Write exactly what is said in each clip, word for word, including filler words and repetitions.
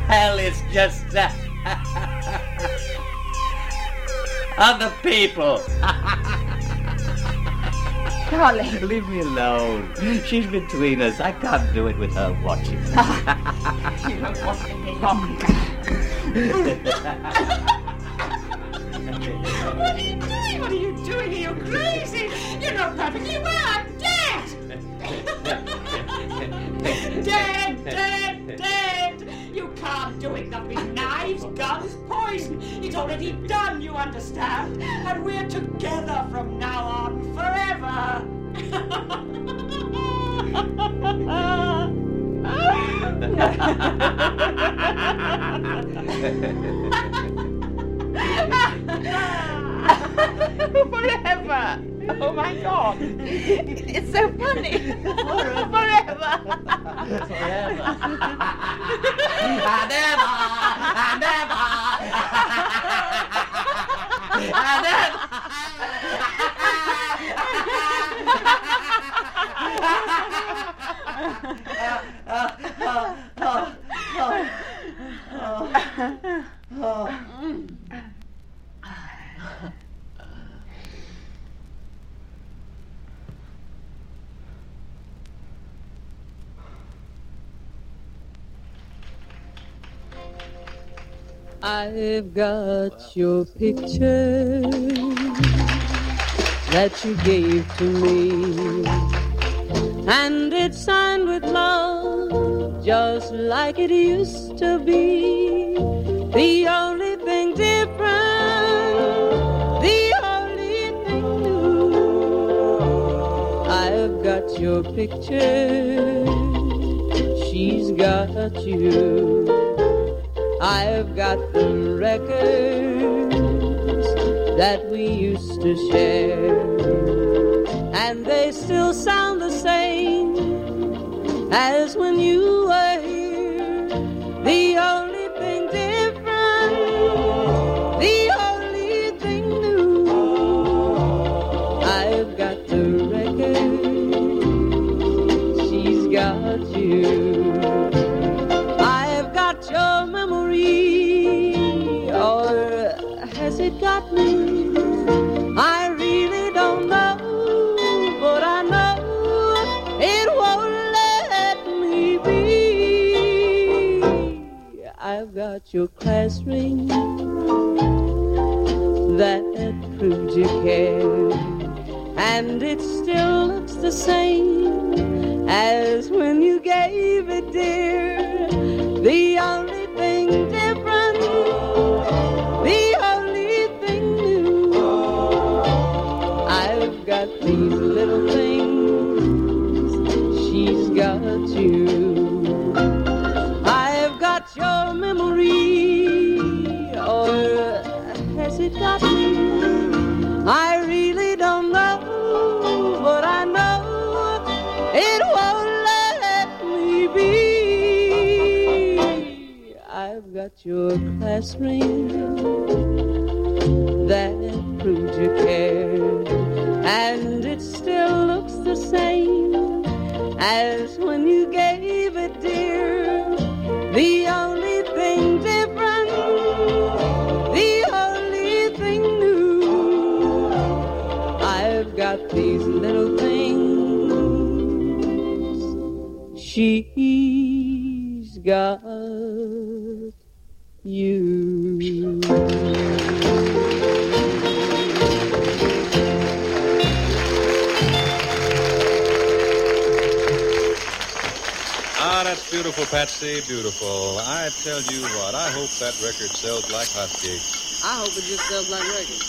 Hell, it's just uh, other people. Darling. Leave me alone. She's between us. I can't do it with her watching. You don't want any longer. What are you doing? What are you doing? Are you crazy? You know perfectly well I'm dead. Dead, dead, dead. You can't do it. There'll be knives, guns, poison. It's already done, you understand? And we're together from now on forever. Forever. Oh my God. It's so funny. Forever. Forever. Forever. I never, I never, I never. I've got your picture that you gave to me, and it's signed with love, just like it used to be. The only thing different, the only thing new, I've got your picture, she's got you. I've got the records that we used to share, and they still sound the same as when you were here. The only thing different, the only thing new, I've got the records, she's got you. I've got your memory, or has it got me? I really don't know, but I know it won't let me be. I've got your class ring that proved you care, and it still looks the same as when you gave it, dear. The only thing different, the only thing new, I've got these little things, she's got you. I've got your memory, or has it got me? I really don't know, but I know it won't let me be. I've got your class ring that proved you cared, and it still looks the same as when you gave it, dear. The only thing different, the only thing new, I've got these little things, she's got you. Ah, that's beautiful, Patsy, beautiful. I tell you what, I hope that record sells like hotcakes. I hope it just sells like records.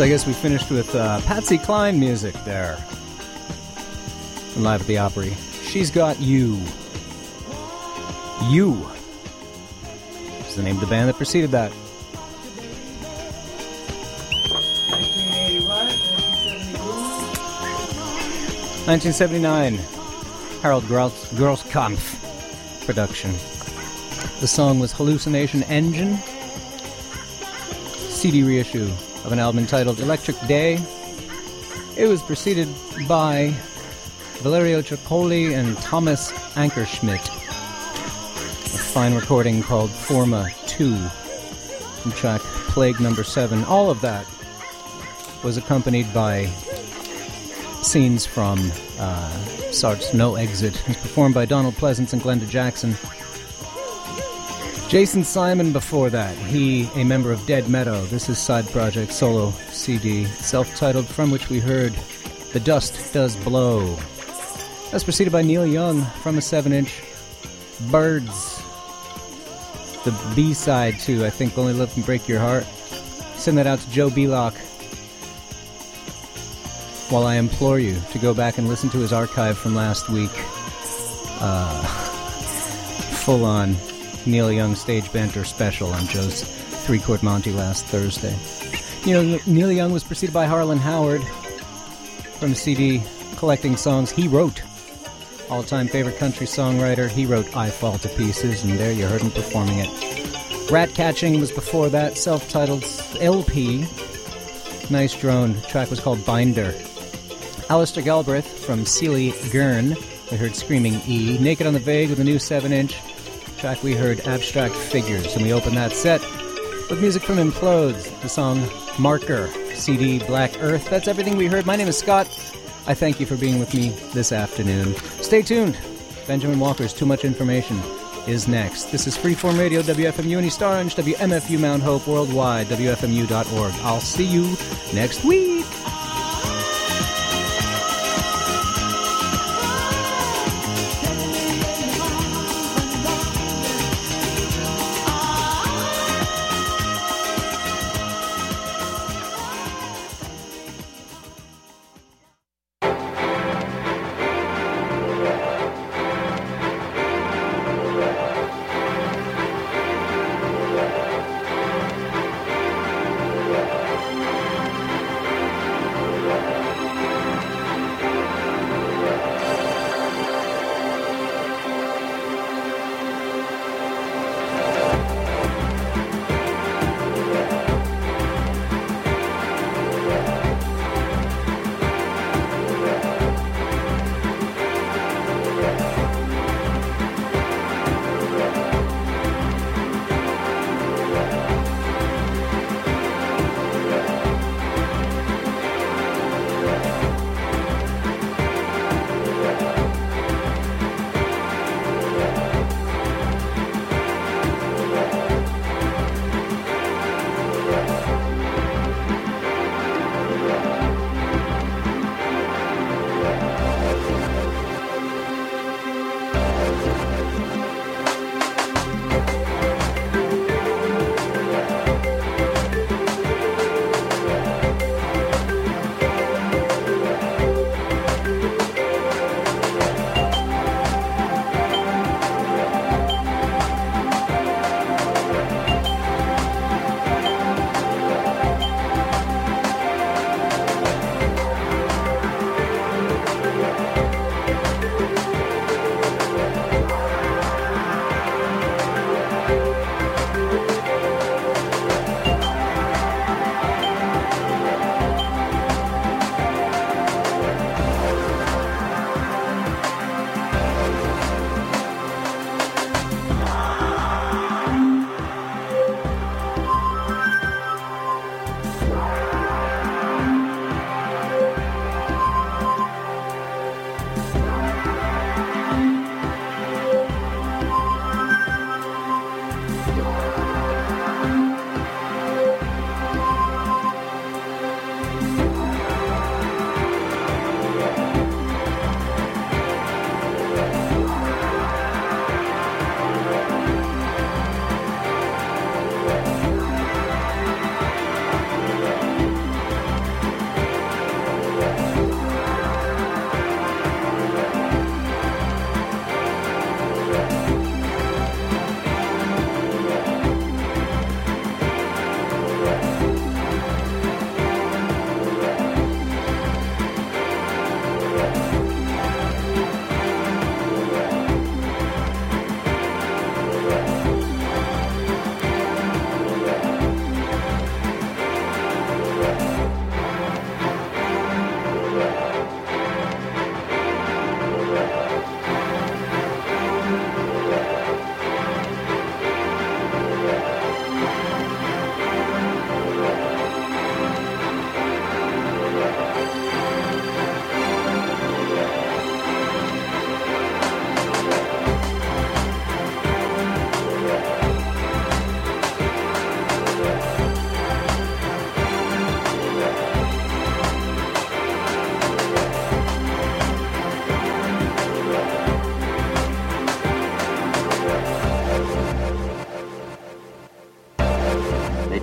So I guess we finished with uh, Patsy Cline music there. From Live at the Opry. She's Got You. You is the name of the band that preceded that. nineteen seventy-nine. Harold Grosskampf production. The song was Hallucination Engine. C D reissue of an album entitled Electric Day. It was preceded by Valerio Ciccoli and Thomas Ankerschmidt. A fine recording called Forma two from track Plague Number seven. All of that was accompanied by scenes from uh, Sartre's No Exit. It was performed by Donald Pleasance and Glenda Jackson. Jason Simon before that, he a member of Dead Meadow. This is side project solo C D, self-titled, from which we heard The Dust Does Blow. That's preceded by Neil Young from a seven inch, Birds. The B-side to I Think Only Love Can Break Your Heart. Send that out to Joe Belock while I implore you to go back and listen to his archive from last week. Uh, full-on Neil Young stage banter special on Joe's three-quart Monty last Thursday. You know, Neil Young was preceded by Harlan Howard from a C D collecting songs he wrote. All-time favorite country songwriter. He wrote I Fall to Pieces, and there you heard him performing it. Rat Catching was before that, self-titled L P. Nice drone. The track was called Binder. Alistair Galbraith from Sealy Gurn. We heard Screaming E. Naked on the Vague with a new seven inch. Track we heard Abstract Figures, and we opened that set with music from Implodes, the song Marker, C D Black Earth. That's everything we heard. My name is Scott. I thank you for being with me this afternoon. Stay tuned. Benjamin Walker's Too Much Information is next. This is Freeform Radio, W F M U in East Orange, W M F U Mount Hope, worldwide, W F M U dot org. I'll see you next week.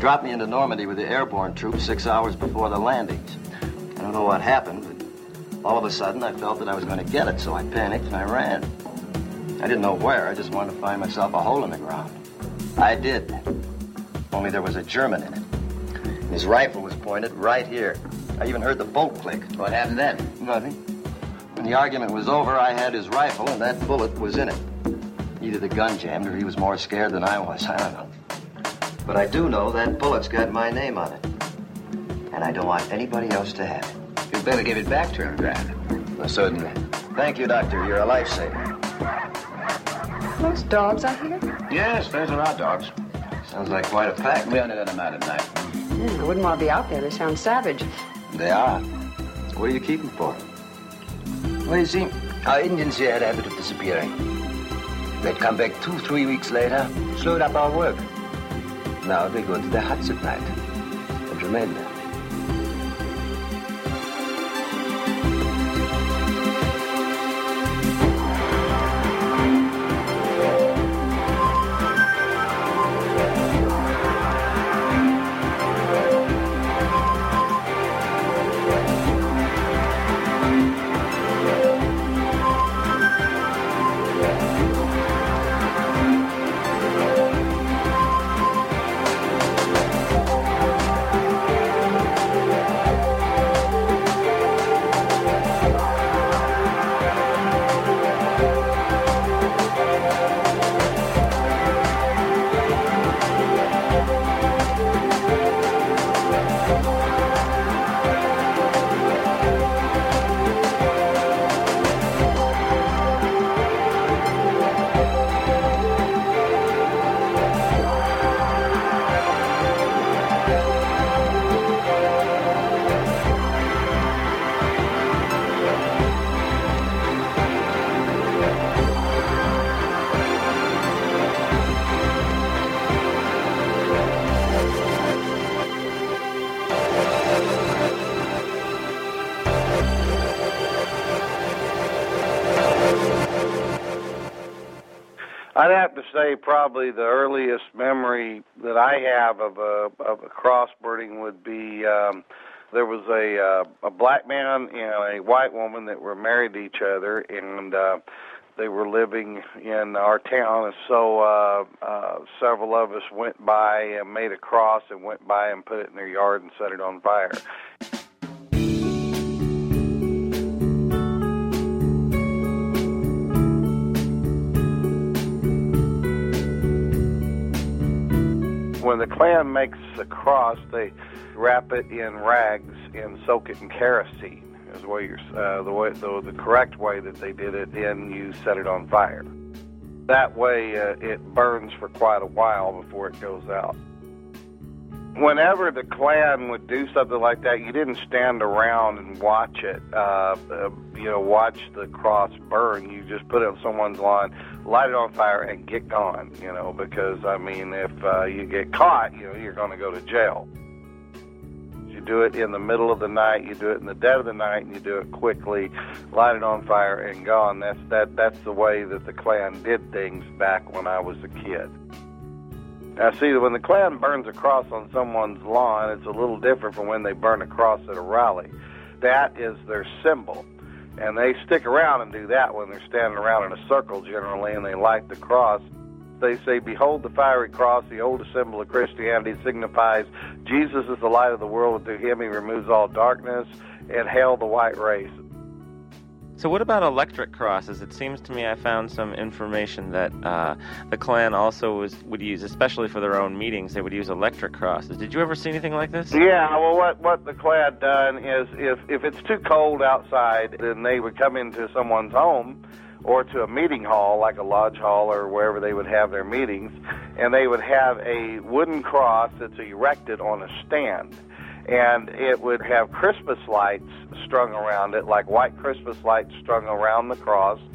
dropped me into Normandy with the airborne troops six hours before the landings. I don't know what happened, but all of a sudden I felt that I was going to get it, so I panicked and I ran. I didn't know where. I just wanted to find myself a hole in the ground. I did. Only there was a German in it. His rifle was pointed right here. I even heard the bolt click. What happened then? Nothing. When the argument was over, I had his rifle, and that bullet was in it. Either the gun jammed or he was more scared than I was. I don't know. But I do know that bullet's got my name on it. And I don't want anybody else to have it. You'd better give it back to him, Grant. Well, certainly. Thank you, Doctor. You're a lifesaver. Those dogs out here? Yes, those are our dogs. Sounds like quite a pack. We only let them out at night. Mm, I wouldn't want to be out there. They sound savage. They are. What do you keep them for? Well, you see, our Indians here had a habit of disappearing. They'd come back two, three weeks later, slowed up our work. Now they go to their huts at night and remain there. I'd have to say probably the earliest memory that I have of a of a cross burning would be um, there was a uh, a black man and a white woman that were married to each other, and uh, they were living in our town. And so uh, uh, several of us went by and made a cross and went by and put it in their yard and set it on fire. When the Klan makes a cross, they wrap it in rags and soak it in kerosene. Is the way you're, uh, the way the, the correct way that they did it. Then you set it on fire. That way, uh, it burns for quite a while before it goes out. Whenever the Klan would do something like that, you didn't stand around and watch it. Uh, uh, you know, watch the cross burn. You just put it on someone's lawn, light it on fire, and get gone. You know, because I mean, if uh, you get caught, you know, you're going to go to jail. You do it in the middle of the night. You do it in the dead of the night, and you do it quickly. Light it on fire and gone. That's that. That's the way that the Klan did things back when I was a kid. Now, see, when the Klan burns a cross on someone's lawn, it's a little different from when they burn a cross at a rally. That is their symbol. And they stick around and do that when they're standing around in a circle generally, and they light the cross. They say, "Behold the fiery cross, the oldest symbol of Christianity, signifies Jesus is the light of the world, and through him he removes all darkness, and hail the white race." So what about electric crosses? It seems to me I found some information that uh, the Klan also was, would use, especially for their own meetings, they would use electric crosses. Did you ever see anything like this? Yeah, well, what, what the Klan done is if, if it's too cold outside, then they would come into someone's home or to a meeting hall, like a lodge hall or wherever they would have their meetings, and they would have a wooden cross that's erected on a stand. And it would have Christmas lights strung around it, like white Christmas lights strung around the cross.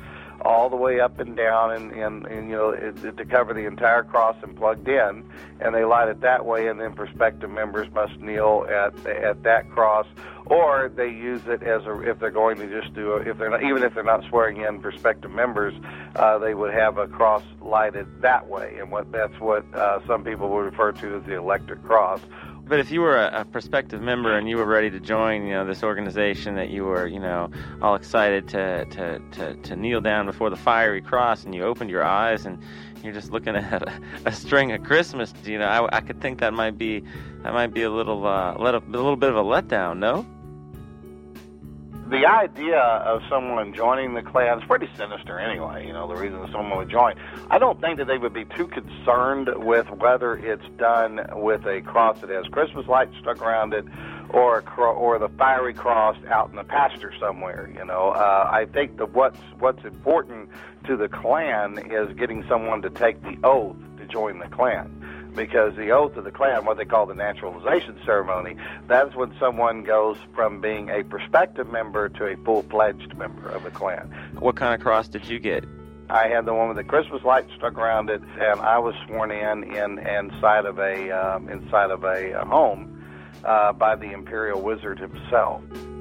all the way up and down, and, and, and you know, it, it, to cover the entire cross and plugged in, and they light it that way, and then prospective members must kneel at at that cross, or they use it as a, if they're going to just do a, if they're not, even if they're not swearing in prospective members, uh, they would have a cross lighted that way, and what that's what uh, some people would refer to as the electric cross. But if you were a, a prospective member and you were ready to join, you know, this organization, that you were, you know, all excited to, to, to, to kneel down before the fiery cross, and you opened your eyes and you're just looking at a, a string of Christmas, you know, I, I could think that might be that might be a little uh, let a, a little bit of a letdown, no? The idea of someone joining the Klan is pretty sinister anyway, you know, the reason that someone would join. I don't think that they would be too concerned with whether it's done with a cross that has Christmas lights stuck around it, or a cro- or the fiery cross out in the pasture somewhere, you know. Uh, I think that what's, what's important to the Klan is getting someone to take the oath to join the Klan. Because the oath of the Klan, what they call the naturalization ceremony, that's when someone goes from being a prospective member to a full-fledged member of the Klan. What kind of cross did you get? I had the one with the Christmas lights stuck around it, and I was sworn in, in inside of a um, inside of a, a home uh, by the Imperial Wizard himself.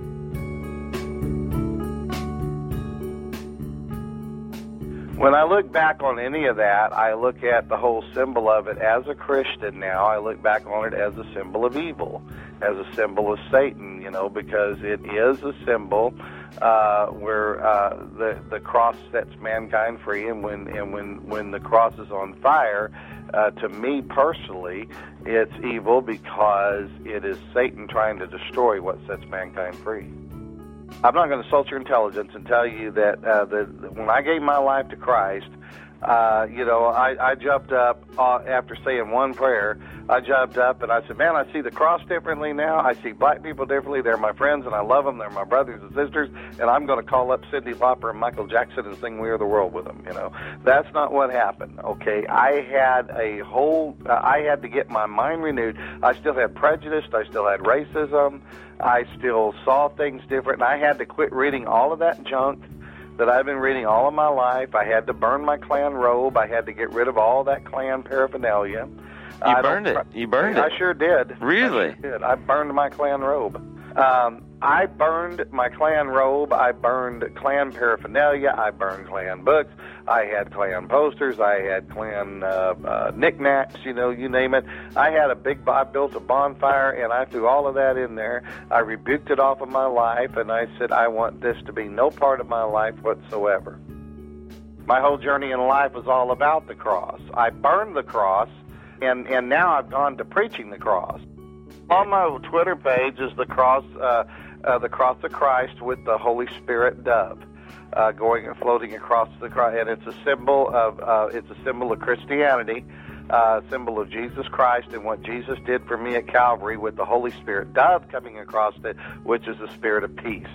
When I look back on any of that, I look at the whole symbol of it as a Christian now. I look back on it as a symbol of evil, as a symbol of Satan, you know, because it is a symbol uh, where uh, the the cross sets mankind free, and when and when when the cross is on fire, uh, to me personally, it's evil because it is Satan trying to destroy what sets mankind free. I'm not going to insult your intelligence and tell you that, uh, that when I gave my life to Christ, uh, you know, I, I jumped up uh, after saying one prayer. I jumped up and I said, man, I see the cross differently now. I see black people differently. They're my friends and I love them. They're my brothers and sisters. And I'm going to call up Cyndi Lauper and Michael Jackson and sing We Are the World with them. You know, that's not what happened. Okay. I had a whole, uh, I had to get my mind renewed. I still had prejudice. I still had racism. I still saw things different. And I had to quit reading all of that junk that I've been reading all of my life. I had to burn my Klan robe. I had to get rid of all that Klan paraphernalia. You I burned it. You burned I it. I sure did. Really? I sure did. I burned my Klan robe. Um, I burned my Klan robe. I burned Klan paraphernalia. I burned Klan books. I had Klan posters. I had Klan uh, uh, knickknacks. You know, you name it. I had a big. I built a bonfire, and I threw all of that in there. I rebuked it off of my life, and I said, I want this to be no part of my life whatsoever. My whole journey in life was all about the cross. I burned the cross. And and now I've gone to preaching the cross. On my Twitter page is the cross, uh, uh, the cross of Christ with the Holy Spirit dove, uh, going and floating across the cross, and it's a symbol of uh, it's a symbol of Christianity, uh, symbol of Jesus Christ and what Jesus did for me at Calvary, with the Holy Spirit dove coming across it, which is the spirit of peace.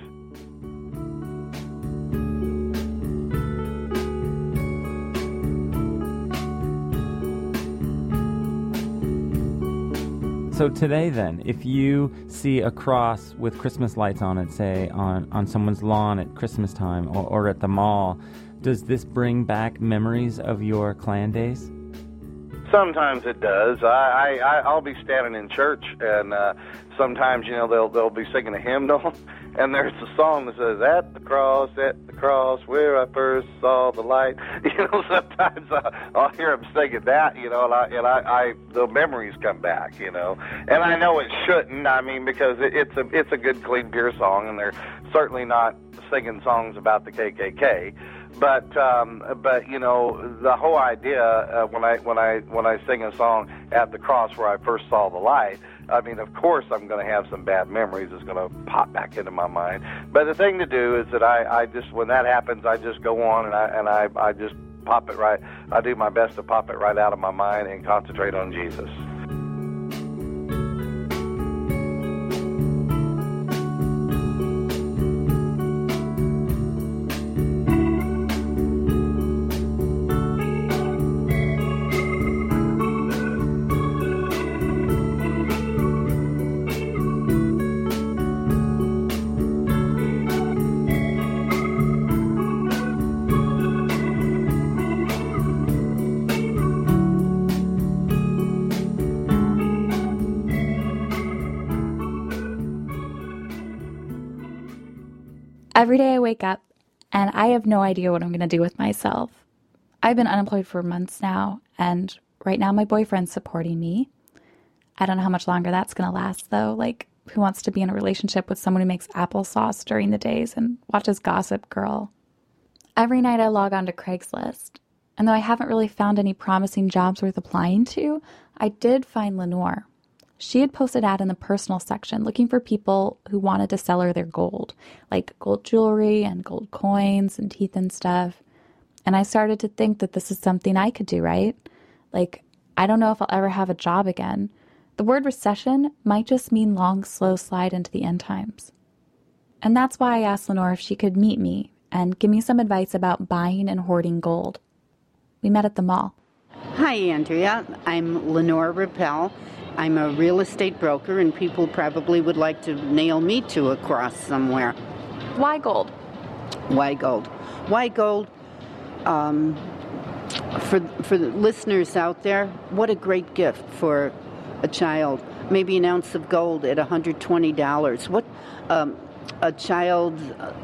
So today then, if you see a cross with Christmas lights on it, say on, on someone's lawn at Christmas time or, or at the mall, does this bring back memories of your Klan days? Sometimes it does. I, I, I'll be standing in church, and uh, sometimes, you know, they'll they'll be singing a hymnal, and there's a song that says, "At the cross, at the cross, where I first saw the light." You know, sometimes uh, I'll hear them singing that, you know, and I and I, I the memories come back, you know, and I know it shouldn't. I mean, because it, it's a it's a good, clean, pure song, and they're certainly not singing songs about the K K K. But um, but you know, the whole idea uh, when I when I when I sing a song at the cross where I first saw the light, I mean, of course I'm going to have some bad memories that's going to pop back into my mind. But the thing to do is that I, I just when that happens, I just go on and I and I, I just pop it right. I do my best to pop it right out of my mind and concentrate on Jesus. Every day I wake up and I have no idea what I'm going to do with myself. I've been unemployed for months now, and right now my boyfriend's supporting me. I don't know how much longer that's going to last, though. Like, who wants to be in a relationship with someone who makes applesauce during the days and watches Gossip Girl? Every night I log on to Craigslist, and though I haven't really found any promising jobs worth applying to, I did find Lenore. She had posted an ad in the personal section looking for people who wanted to sell her their gold, like gold jewelry and gold coins and teeth and stuff. And I started to think that this is something I could do, right? Like, I don't know if I'll ever have a job again. The word recession might just mean long, slow slide into the end times. And that's why I asked Lenore if she could meet me and give me some advice about buying and hoarding gold. We met at the mall. Hi, Andrea. I'm Lenore Rappel. I'm a real estate broker, and people probably would like to nail me to a cross somewhere. Why gold? Why gold? Why gold? Um, for for the listeners out there, what a great gift for a child. Maybe an ounce of gold at one hundred twenty dollars. What um, a child's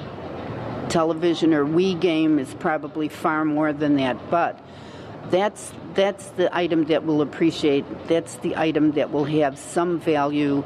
television or Wii game is probably far more than that, but that's that's the item that will appreciate. That's the item that will have some value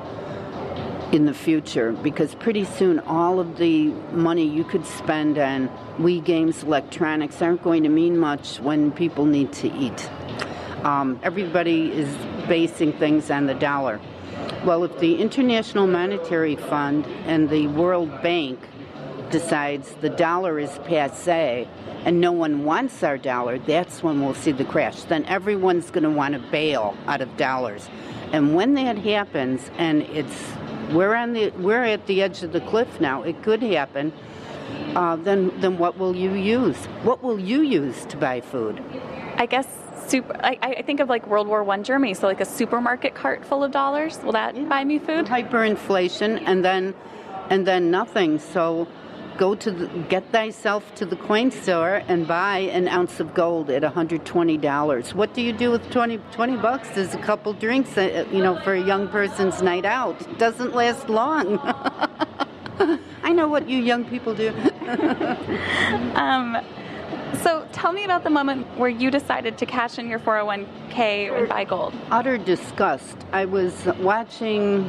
in the future, because pretty soon all of the money you could spend on Wii games, electronics, aren't going to mean much when people need to eat. Um, everybody is basing things on the dollar. Well, if the International Monetary Fund and the World Bank decides the dollar is passé and no one wants our dollar, that's when we'll see the crash. Then everyone's going to want to bail out of dollars. And when that happens, and it's we're on the we're at the edge of the cliff now, it could happen, uh, then then what will you use? What will you use to buy food? I guess super. I, I think of like World War One Germany, so like a supermarket cart full of dollars. Will that yeah. buy me food? Hyperinflation, and then and then nothing. So go to the, get thyself to the coin store and buy an ounce of gold at one hundred twenty dollars. What do you do with twenty, twenty bucks? There's a couple drinks, uh, you know, for a young person's night out. It doesn't last long. I know what you young people do. um, so tell me about the moment where you decided to cash in your four oh one k and buy gold. Utter disgust. I was watching...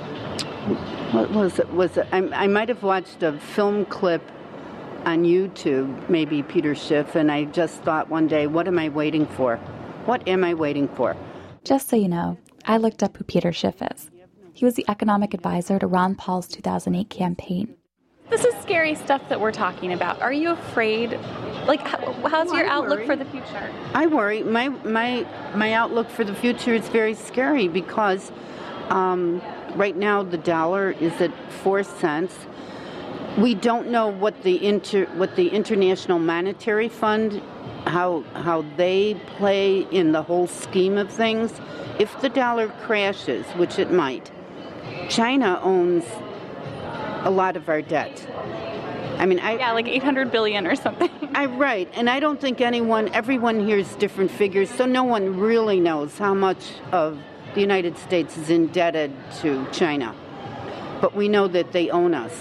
What was it? Was it? I, I might have watched a film clip on YouTube, maybe Peter Schiff, and I just thought one day, what am I waiting for? What am I waiting for? Just so you know, I looked up who Peter Schiff is. He was the economic advisor to Ron Paul's two thousand eight campaign. This is scary stuff that we're talking about. Are you afraid? Like, how, how's oh, your I outlook worry. for the future? I worry. My my my outlook for the future is very scary because um, right now the dollar is at four cents. We don't know what the inter what the International Monetary Fund, how how they play in the whole scheme of things. If the dollar crashes, which it might, China owns a lot of our debt. I mean, I yeah, like eight hundred billion or something. I right, and I don't think anyone, everyone hears different figures, so no one really knows how much of the United States is indebted to China. But we know that they own us.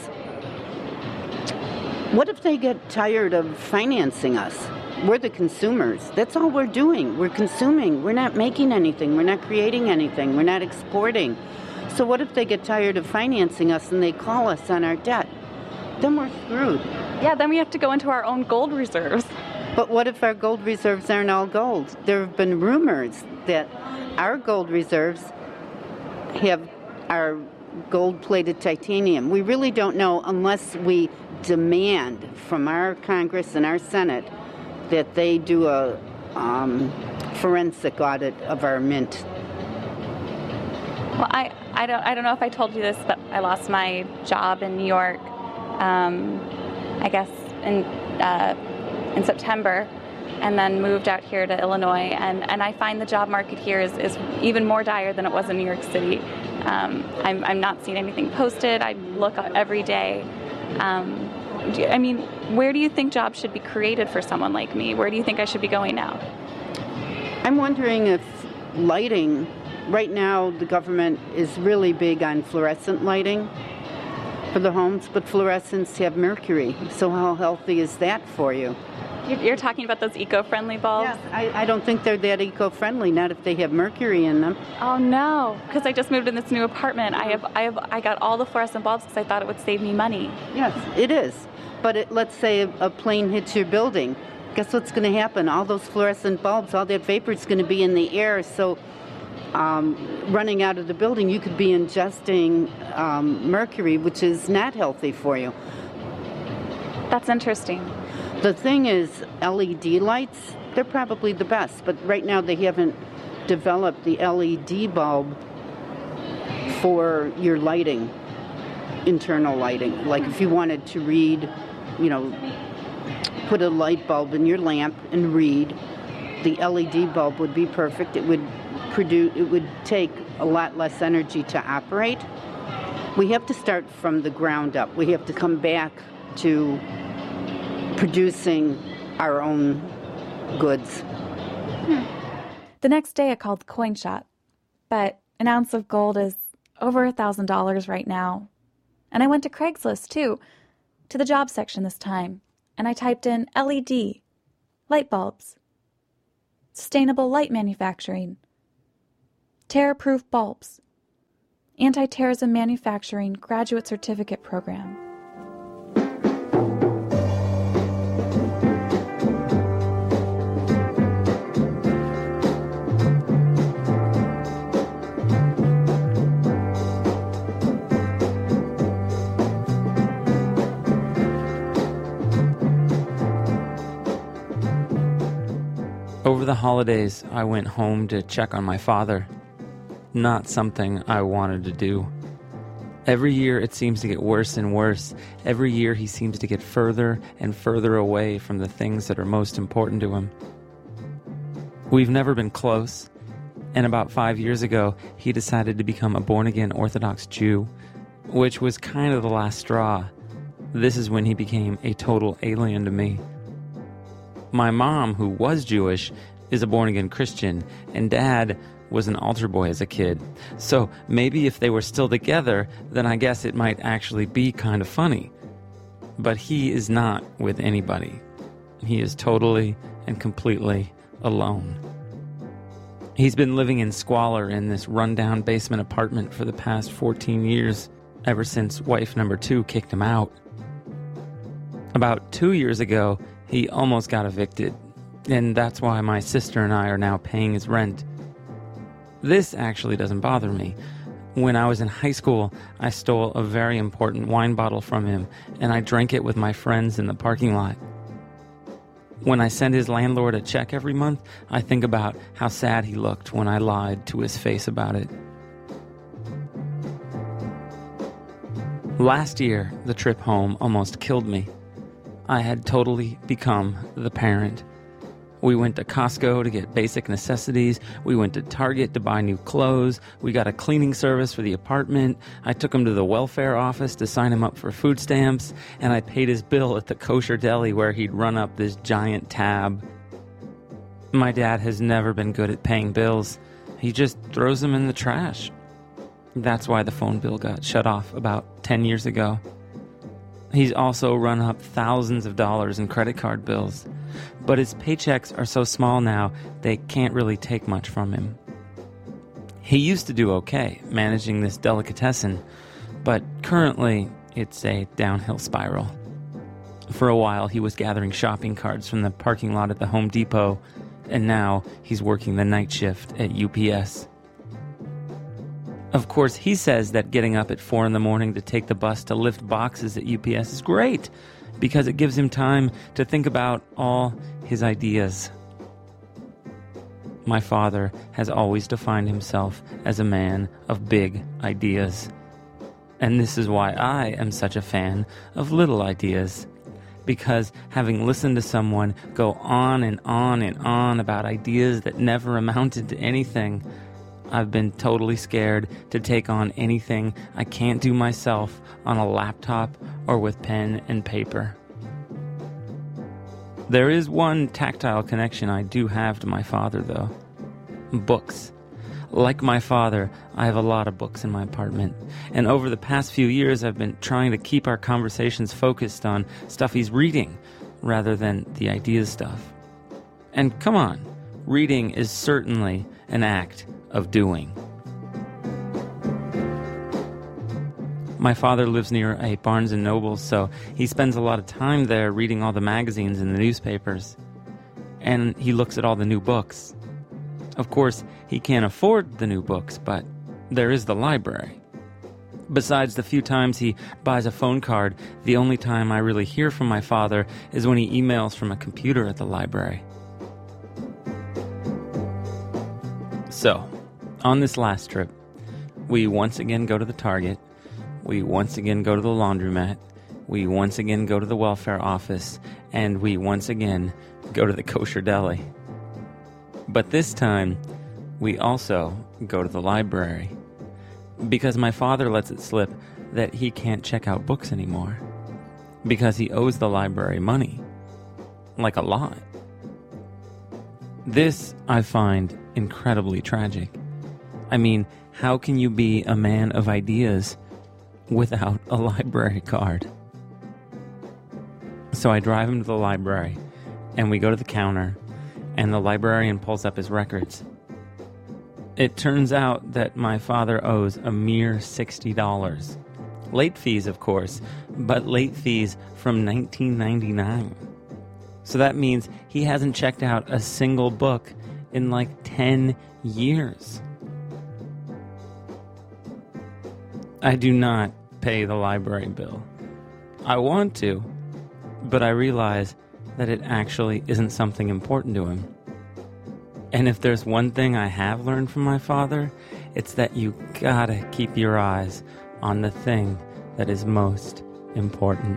What if they get tired of financing us? We're the consumers. That's all we're doing. We're consuming. We're not making anything. We're not creating anything. We're not exporting. So what if they get tired of financing us and they call us on our debt? Then we're screwed. Yeah, then we have to go into our own gold reserves. But what if our gold reserves aren't all gold? There have been rumors that our gold reserves have our gold-plated titanium. We really don't know unless we demand from our Congress and our Senate that they do a um, forensic audit of our mint. Well, I, I don't I don't know if I told you this, but I lost my job in New York. Um, I guess in uh, in September, and then moved out here to Illinois. And, and I find the job market here is, is even more dire than it was in New York City. Um, I'm I'm not seeing anything posted. I look every day. Um, I mean, where do you think jobs should be created for someone like me? Where do you think I should be going now? I'm wondering if lighting. Right now, the government is really big on fluorescent lighting. for the homes, but fluorescents have mercury. So how healthy is that for you? You're talking about those eco-friendly bulbs? Yes, I, I don't think they're that eco-friendly, not if they have mercury in them. Oh no, because I just moved in this new apartment. I have, I have, I got all the fluorescent bulbs because I thought it would save me money. Yes, it is. But it, let's say a, a plane hits your building. Guess what's going to happen? All those fluorescent bulbs, all that vapor is going to be in the air. So um, running out of the building, you could be ingesting um, mercury, which is not healthy for you. That's interesting. The thing is, L E D lights, they're probably the best, but right now they haven't developed the L E D bulb for your lighting, internal lighting. Like if you wanted to read, you know, put a light bulb in your lamp and read, the L E D bulb would be perfect. It would produce, it would take a lot less energy to operate. We have to start from the ground up. We have to come back to producing our own goods. Hmm. The next day I called the coin shop, but an ounce of gold is over a thousand dollars right now. And I went to Craigslist too, to the job section this time, and I typed in L E D, light bulbs, sustainable light manufacturing, tear-proof bulbs, anti-terrorism manufacturing graduate certificate program. Over the holidays, I went home to check on my father. Not something I wanted to do. Every year it seems to get worse and worse. Every year he seems to get further and further away from the things that are most important to him. We've never been close, and about five years ago, he decided to become a born-again Orthodox Jew, which was kind of the last straw. This is when he became a total alien to me. My mom, who was Jewish, is a born-again Christian, and Dad was an altar boy as a kid. So maybe if they were still together, then I guess it might actually be kind of funny. But he is not with anybody. He is totally and completely alone. He's been living in squalor in this rundown basement apartment for the past fourteen years, ever since wife number two kicked him out. About two years ago, he almost got evicted, and that's why my sister and I are now paying his rent. This actually doesn't bother me. When I was in high school, I stole a very important wine bottle from him, and I drank it with my friends in the parking lot. When I send his landlord a check every month, I think about how sad he looked when I lied to his face about it. Last year, the trip home almost killed me. I had totally become the parent. We went to Costco to get basic necessities. We went to Target to buy new clothes. We got a cleaning service for the apartment. I took him to the welfare office to sign him up for food stamps. And I paid his bill at the kosher deli where he'd run up this giant tab. My dad has never been good at paying bills. He just throws them in the trash. That's why the phone bill got shut off about ten years ago. He's also run up thousands of dollars in credit card bills, but his paychecks are so small now, they can't really take much from him. He used to do okay managing this delicatessen, but currently it's a downhill spiral. For a while, he was gathering shopping carts from the parking lot at the Home Depot, and now he's working the night shift at U P S. Of course, he says that getting up at four in the morning to take the bus to lift boxes at U P S is great because it gives him time to think about all his ideas. My father has always defined himself as a man of big ideas. And this is why I am such a fan of little ideas. Because having listened to someone go on and on and on about ideas that never amounted to anything, I've been totally scared to take on anything I can't do myself on a laptop or with pen and paper. There is one tactile connection I do have to my father, though. Books. Like my father, I have a lot of books in my apartment, and over the past few years I've been trying to keep our conversations focused on stuff he's reading, rather than the ideas stuff. And come on, reading is certainly an act of doing. My father lives near a Barnes and Noble, so he spends a lot of time there reading all the magazines and the newspapers. And he looks at all the new books. Of course, he can't afford the new books, but there is the library. Besides the few times he buys a phone card, the only time I really hear from my father is when he emails from a computer at the library. So, on this last trip, we once again go to the Target. We once again go to the laundromat, we once again go to the welfare office, and we once again go to the kosher deli. But this time, we also go to the library, because my father lets it slip that he can't check out books anymore, because he owes the library money, like a lot. This, I find, incredibly tragic. I mean, how can you be a man of ideas without a library card? So I drive him to the library, and we go to the counter, and the librarian pulls up his records. It turns out that my father owes a mere sixty dollars. Late fees, of course, but late fees from nineteen ninety-nine. So that means he hasn't checked out a single book in like ten years. I do not pay the library bill. I want to, but I realize that it actually isn't something important to him. And if there's one thing I have learned from my father, it's that you gotta keep your eyes on the thing that is most important.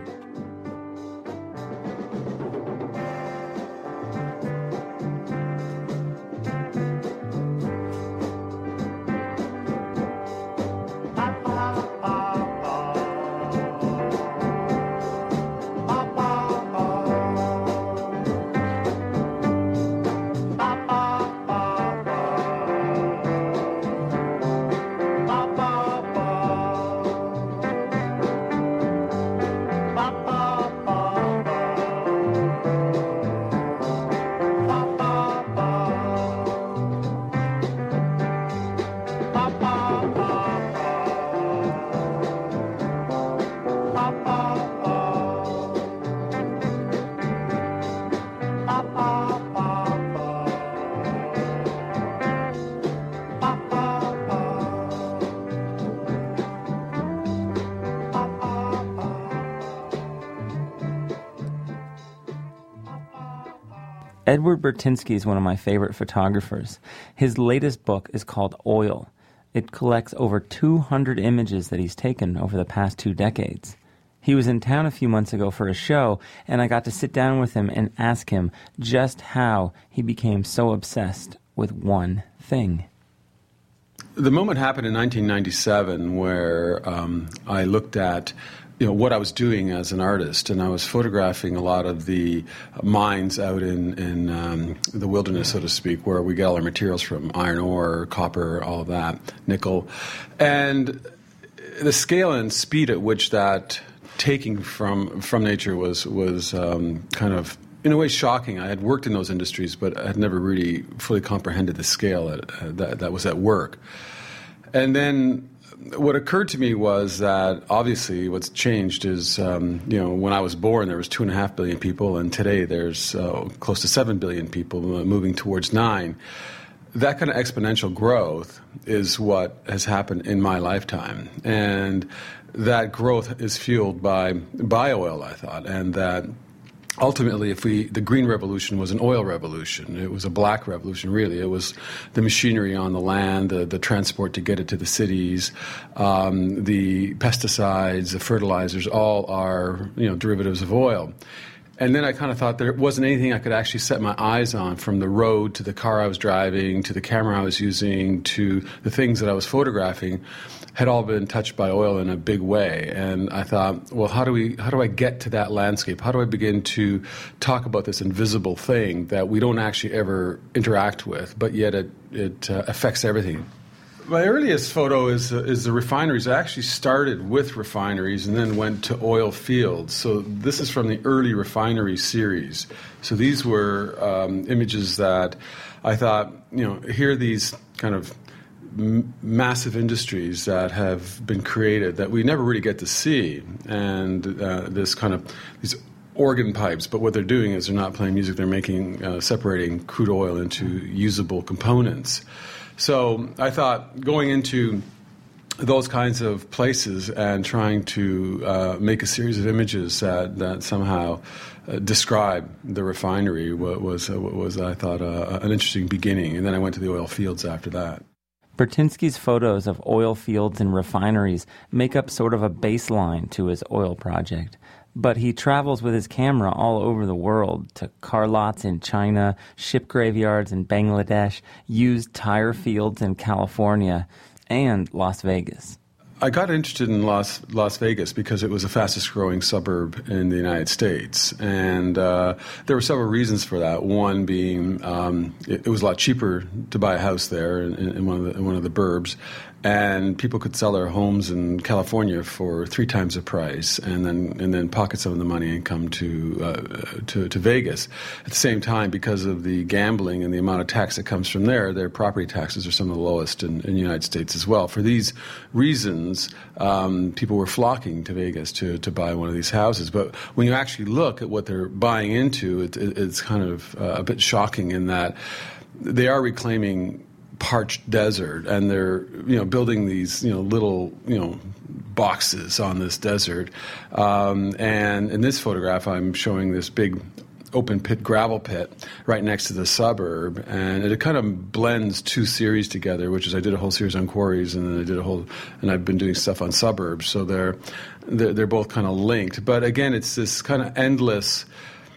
Edward Burtynsky is one of my favorite photographers. His latest book is called Oil. It collects over two hundred images that he's taken over the past two decades. He was in town a few months ago for a show, and I got to sit down with him and ask him just how he became so obsessed with one thing. The moment happened in nineteen ninety-seven where um, I looked at you know, what I was doing as an artist, and I was photographing a lot of the mines out in, in um, the wilderness, so to speak, where we get all our materials from, iron ore, copper, all of that, nickel. And the scale and speed at which that taking from from nature was, was um, kind of, in a way, shocking. I had worked in those industries, but I had never really fully comprehended the scale at, uh, that, that was at work. And then what occurred to me was that obviously what's changed is, um, you know, when I was born there was two and a half billion people, and today there's uh, close to seven billion people, moving towards nine. That kind of exponential growth is what has happened in my lifetime, and that growth is fueled by bio-oil, I thought, and that ultimately, if we, the green revolution was an oil revolution. It was a black revolution, really. It was the machinery on the land, the, the transport to get it to the cities, um, the pesticides, the fertilizers, all are, you know, derivatives of oil. And then I kind of thought there wasn't anything I could actually set my eyes on, from the road to the car I was driving to the camera I was using to the things that I was photographing, had all been touched by oil in a big way. And I thought, well, how do we, how do I get to that landscape? How do I begin to talk about this invisible thing that we don't actually ever interact with, but yet it, it uh, affects everything My earliest photo is uh, is the refineries. I actually started with refineries and then went to oil fields. So this is from the early refinery series. So these were um, images that I thought, you know, here are these kind of m- massive industries that have been created that we never really get to see, and uh, this kind of these organ pipes. But what they're doing is they're not playing music; they're making uh, separating crude oil into usable components. So I thought going into those kinds of places and trying to uh, make a series of images that, that somehow uh, describe the refinery was, was, was I thought, uh, an interesting beginning. And then I went to the oil fields after that. Burtynsky's photos of oil fields and refineries make up sort of a baseline to his oil project. But he travels with his camera all over the world, to car lots in China, ship graveyards in Bangladesh, used tire fields in California, and Las Vegas. I got interested in Las Las Vegas because it was the fastest growing suburb in the United States. And uh, there were several reasons for that. One being um, it, it was a lot cheaper to buy a house there in, in, one, of the, in one of the burbs. And people could sell their homes in California for three times the price, and then and then pocket some of the money and come to uh, to, to Vegas. At the same time, because of the gambling and the amount of tax that comes from there, their property taxes are some of the lowest in, in the United States as well. For these reasons, um, people were flocking to Vegas to, to buy one of these houses. But when you actually look at what they're buying into, it, it, it's kind of uh, a bit shocking in that they are reclaiming parched desert, and they're, you know, building these, you know, little, you know, boxes on this desert. Um, and in this photograph, I'm showing this big open pit gravel pit right next to the suburb, and it kind of blends two series together, which is I did a whole series on quarries, and then I did a whole, and I've been doing stuff on suburbs, so they're they're, they're both kind of linked. But again, it's this kind of endless,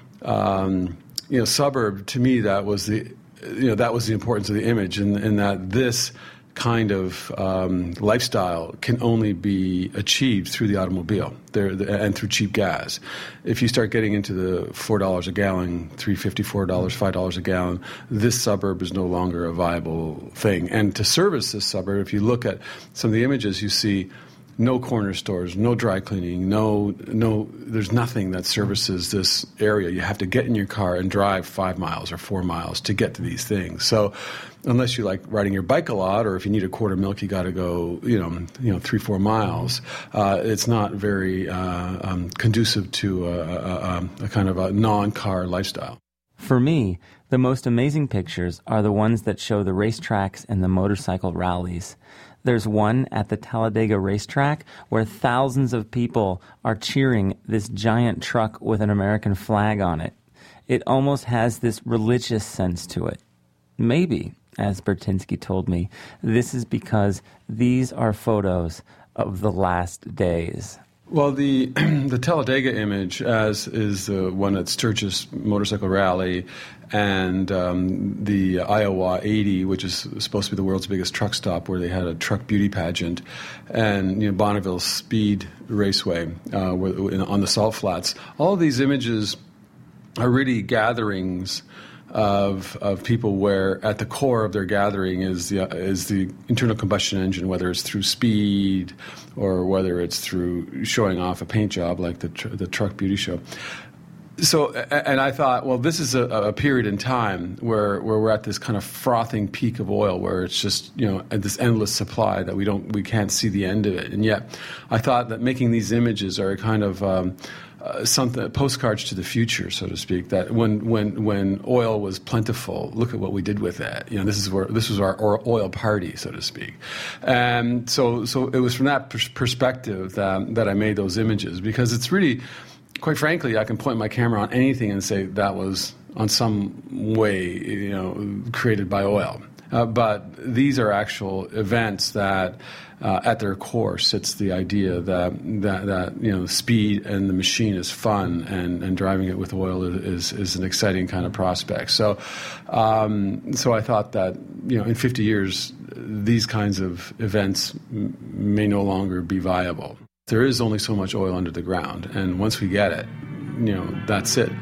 um, you know, suburb. To me, that was the You know, that was the importance of the image, and in, in that this kind of um, lifestyle can only be achieved through the automobile there, and through cheap gas. If you start getting into the four dollars a gallon, three fifty, four dollars, five dollars a gallon, this suburb is no longer a viable thing. And to service this suburb, if you look at some of the images, you see no corner stores, no dry cleaning, no, no. There's nothing that services this area. You have to get in your car and drive five miles or four miles to get to these things. So, unless you like riding your bike a lot, or if you need a quart of milk, you got to go, you know, you know, three, four miles. Uh, it's not very uh, um, conducive to a, a, a kind of a non-car lifestyle. For me, the most amazing pictures are the ones that show the racetracks and the motorcycle rallies. There's one at the Talladega racetrack where thousands of people are cheering this giant truck with an American flag on it. It almost has this religious sense to it. Maybe, as Burtynsky told me, this is because these are photos of the last days. Well, the the Talladega image, as is the one at Sturgis Motorcycle Rally, and um, the Iowa eighty, which is supposed to be the world's biggest truck stop, where they had a truck beauty pageant, and you know Bonneville Speed Raceway uh, on the Salt Flats. All of these images are really gatherings of of people where at the core of their gathering is the is the internal combustion engine, whether it's through speed or whether it's through showing off a paint job like the tr- the truck beauty show. So, and I thought, well, this is a, a period in time where, where we're at this kind of frothing peak of oil, where it's just, you know, this endless supply that we don't we can't see the end of it. And yet, I thought that making these images are a kind of um, Uh, something postcards to the future, so to speak. That when when when oil was plentiful, look at what we did with that. You know, this is where this was our oil party, so to speak. And so so it was from that pers- perspective that that I made those images, because it's really, quite frankly, I can point my camera on anything and say that was on some way, you know, created by oil. Uh, but these are actual events that, uh, at their core, sits the idea that, that that you know speed and the machine is fun, and, and driving it with oil is is an exciting kind of prospect. So, um, so I thought that you know in fifty years, these kinds of events m- may no longer be viable. There is only so much oil under the ground, and once we get it, you know that's it.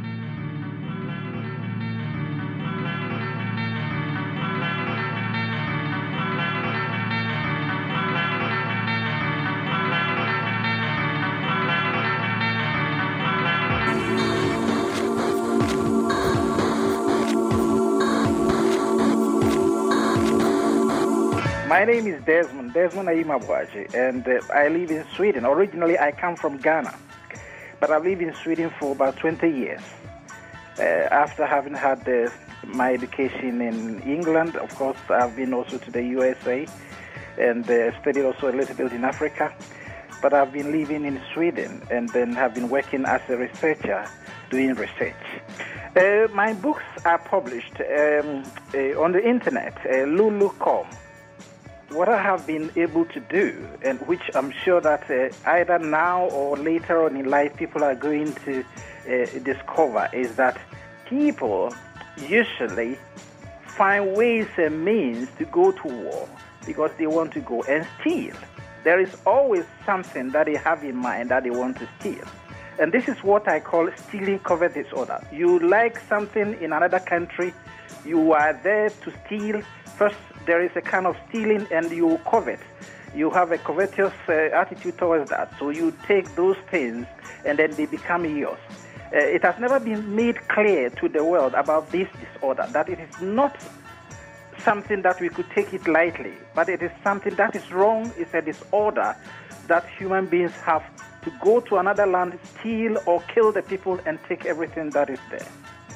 My name is Desmond, Desmond Ayimabwaji, and uh, I live in Sweden. Originally, I come from Ghana, but I've lived in Sweden for about twenty years. Uh, after having had uh, my education in England, of course, I've been also to the U S A and uh, studied also a little bit in Africa. But I've been living in Sweden and then have been working as a researcher doing research. Uh, my books are published um, uh, on the internet, uh, Lulu dot com. What I have been able to do, and which I'm sure that uh, either now or later on in life people are going to uh, discover, is that people usually find ways and means to go to war because they want to go and steal. There is always something that they have in mind that they want to steal. And this is what I call stealing covert disorder. You like something in another country, you are there to steal. First, there is a kind of stealing and you covet. You have a covetous uh, attitude towards that. So you take those things and then they become yours. Uh, it has never been made clear to the world about this disorder, that it is not something that we could take it lightly, but it is something that is wrong. It's a disorder that human beings have to go to another land, steal or kill the people and take everything that is there.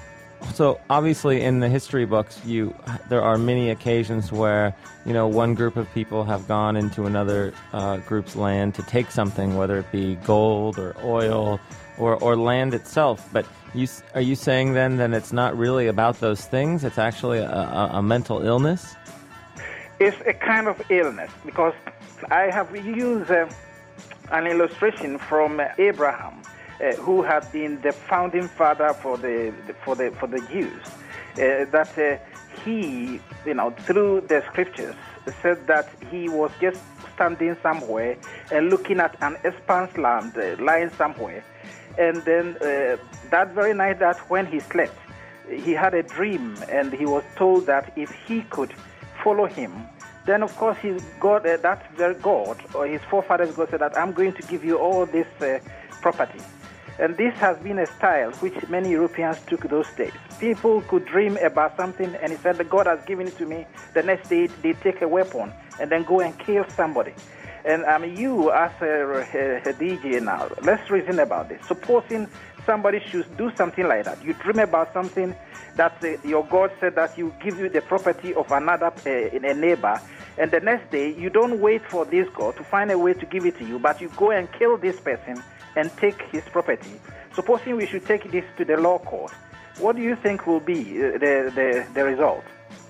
So obviously in the history books, you there are many occasions where, you know, one group of people have gone into another uh, group's land to take something, whether it be gold or oil or, or land itself. But you, are you saying then that it's not really about those things? It's actually a, a, a mental illness? It's a kind of illness because I have used uh, an illustration from uh, Abraham. Uh, who had been the founding father for the, the for the for the Jews, uh, that uh, he, you know, through the scriptures said that he was just standing somewhere and looking at an expanse land uh, lying somewhere, and then uh, that very night, that when he slept, he had a dream, and he was told that if he could follow him, then of course his God, uh, that very God or his forefathers God said that I'm going to give you all this uh, property. And this has been a style which many Europeans took those days. People could dream about something and he said, that God has given it to me. The next day, they take a weapon and then go and kill somebody. And um, you, as a, a, a D J now, let's reason about this. Supposing somebody should do something like that. You dream about something that uh, your God said that you give you the property of another uh, a neighbor. And the next day, you don't wait for this God to find a way to give it to you, but you go and kill this person and take his property. Supposing we should take this to the law court, what do you think will be the the, the result?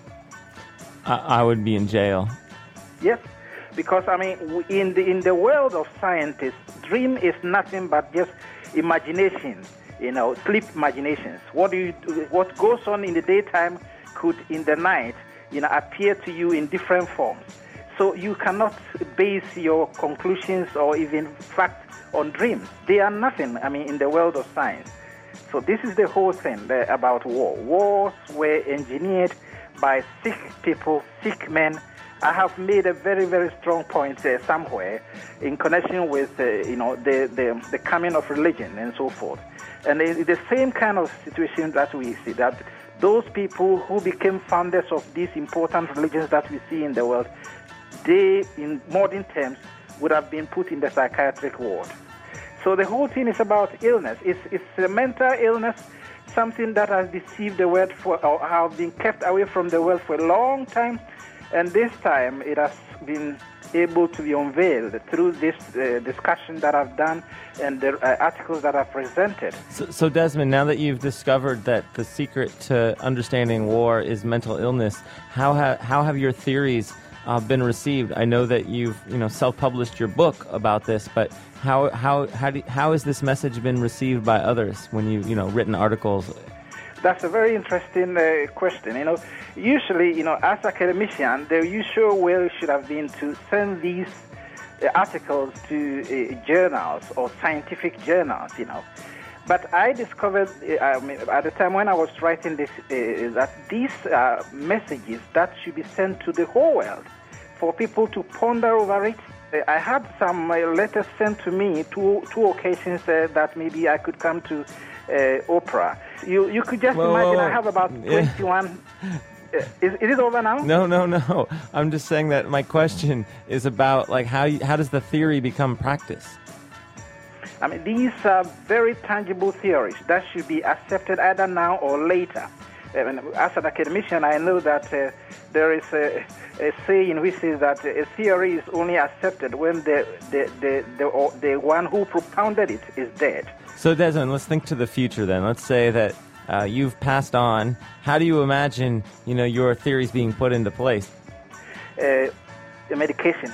I, I would be in jail. Yes, because I mean, in the in the world of scientists, dream is nothing but just imagination. You know, sleep imaginations. What do you what goes on in the daytime could in the night, you know, appear to you in different forms. So you cannot base your conclusions or even facts on dreams. They are nothing, I mean, in the world of science. So this is the whole thing about war. Wars were engineered by sick people, sick men. I have made a very, very strong point uh, somewhere in connection with, uh, you know, the, the, the coming of religion and so forth. And it's the same kind of situation that we see, that those people who became founders of these important religions that we see in the world, they, in modern terms, would have been put in the psychiatric ward. So the whole thing is about illness. It's, it's a mental illness, something that has deceived the world for, or have been kept away from the world for a long time. And this time it has been able to be unveiled through this uh, discussion that I've done and the uh, articles that I've presented. So, so Desmond, now that you've discovered that the secret to understanding war is mental illness, how, ha- how have your theories Uh, been received? I know that you've you know self-published your book about this, but how how how do, how has this message been received by others when you you know written articles? That's a very interesting uh, question. You know, usually you know as academician, the usual way should have been to send these uh, articles to uh, journals or scientific journals. You know, but I discovered uh, I mean, at the time when I was writing this uh, that these uh, messages that should be sent to the whole world for people to ponder over it. Uh, I had some uh, letters sent to me, two two occasions uh, that maybe I could come to uh, Oprah. You you could just whoa, imagine whoa, whoa. I have about twenty-one. Is, is it over now? No, no, no. I'm just saying that my question is about like how you, how does the theory become practice? I mean, these are very tangible theories that should be accepted either now or later. I mean, as an academician, I know that uh, there is a, a saying which says that a theory is only accepted when the the, the, the, the one who propounded it is dead. So, Desmond, let's think to the future then. Let's say that uh, you've passed on. How do you imagine, you know, your theories being put into place? Uh, the medication.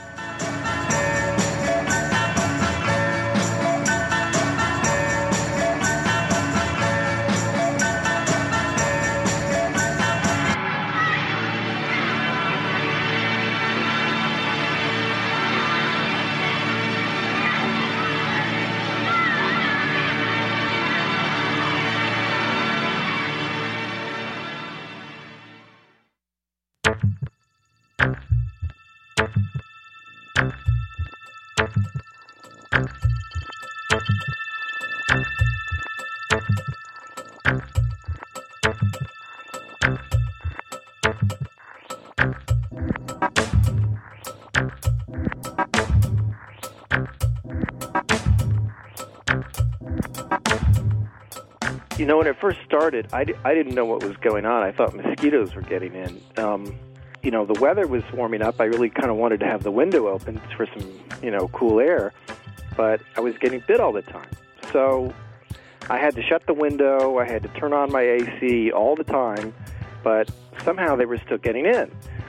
You know, when it first started, I, I didn't know what was going on. I thought mosquitoes were getting in. Um, you know, the weather was warming up. I really kind of wanted to have the window open for some, you know, cool air, but I was getting bit all the time. So I had to shut the window. I had to turn on my A C all the time, but somehow they were still getting in.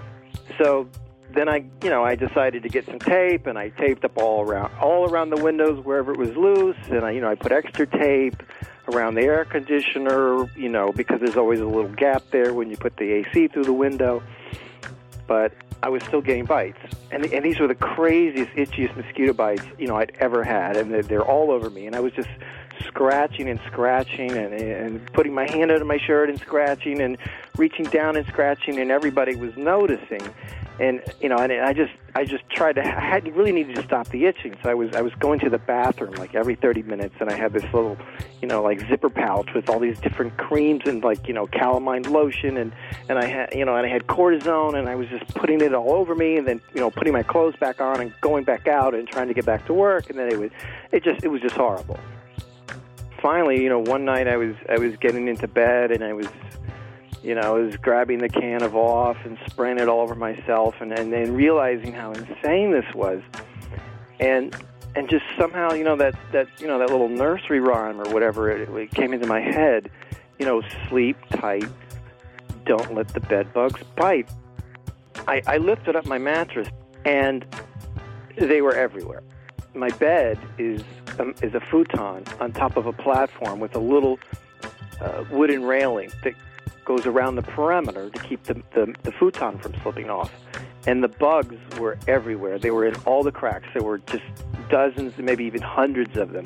So then I, you know, I decided to get some tape, and I taped up all around, all around the windows wherever it was loose, and I, you know, I put extra tape around the air conditioner, you know, because there's always a little gap there when you put the A C through the window. But I was still getting bites. And, and these were the craziest, itchiest mosquito bites, you know, I'd ever had. And they're, they're all over me. And I was just scratching and scratching and, and putting my hand under my shirt and scratching and reaching down and scratching. And everybody was noticing. And, you know, and I just I just tried to, I had, really needed to stop the itching. So I was I was going to the bathroom like every thirty minutes, and I had this little, you know, like zipper pouch with all these different creams and like, you know, calamine lotion, and, and I had, you know, and I had cortisone, and I was just putting it all over me, and then, you know, putting my clothes back on and going back out and trying to get back to work, and then it was, it just, it was just horrible. Finally, you know, one night I was I was getting into bed, and I was, you know, I was grabbing the can of off and spraying it all over myself, and, and then realizing how insane this was, and and just somehow, you know, that, that you know that little nursery rhyme or whatever, it, it came into my head, you know, sleep tight, don't let the bed bugs bite. I, I lifted up my mattress, and they were everywhere. My bed is um, is a futon on top of a platform with a little uh, wooden railing that goes around the perimeter to keep the, the, the futon from slipping off. And the bugs were everywhere. They were in all the cracks. There were just dozens, maybe even hundreds of them.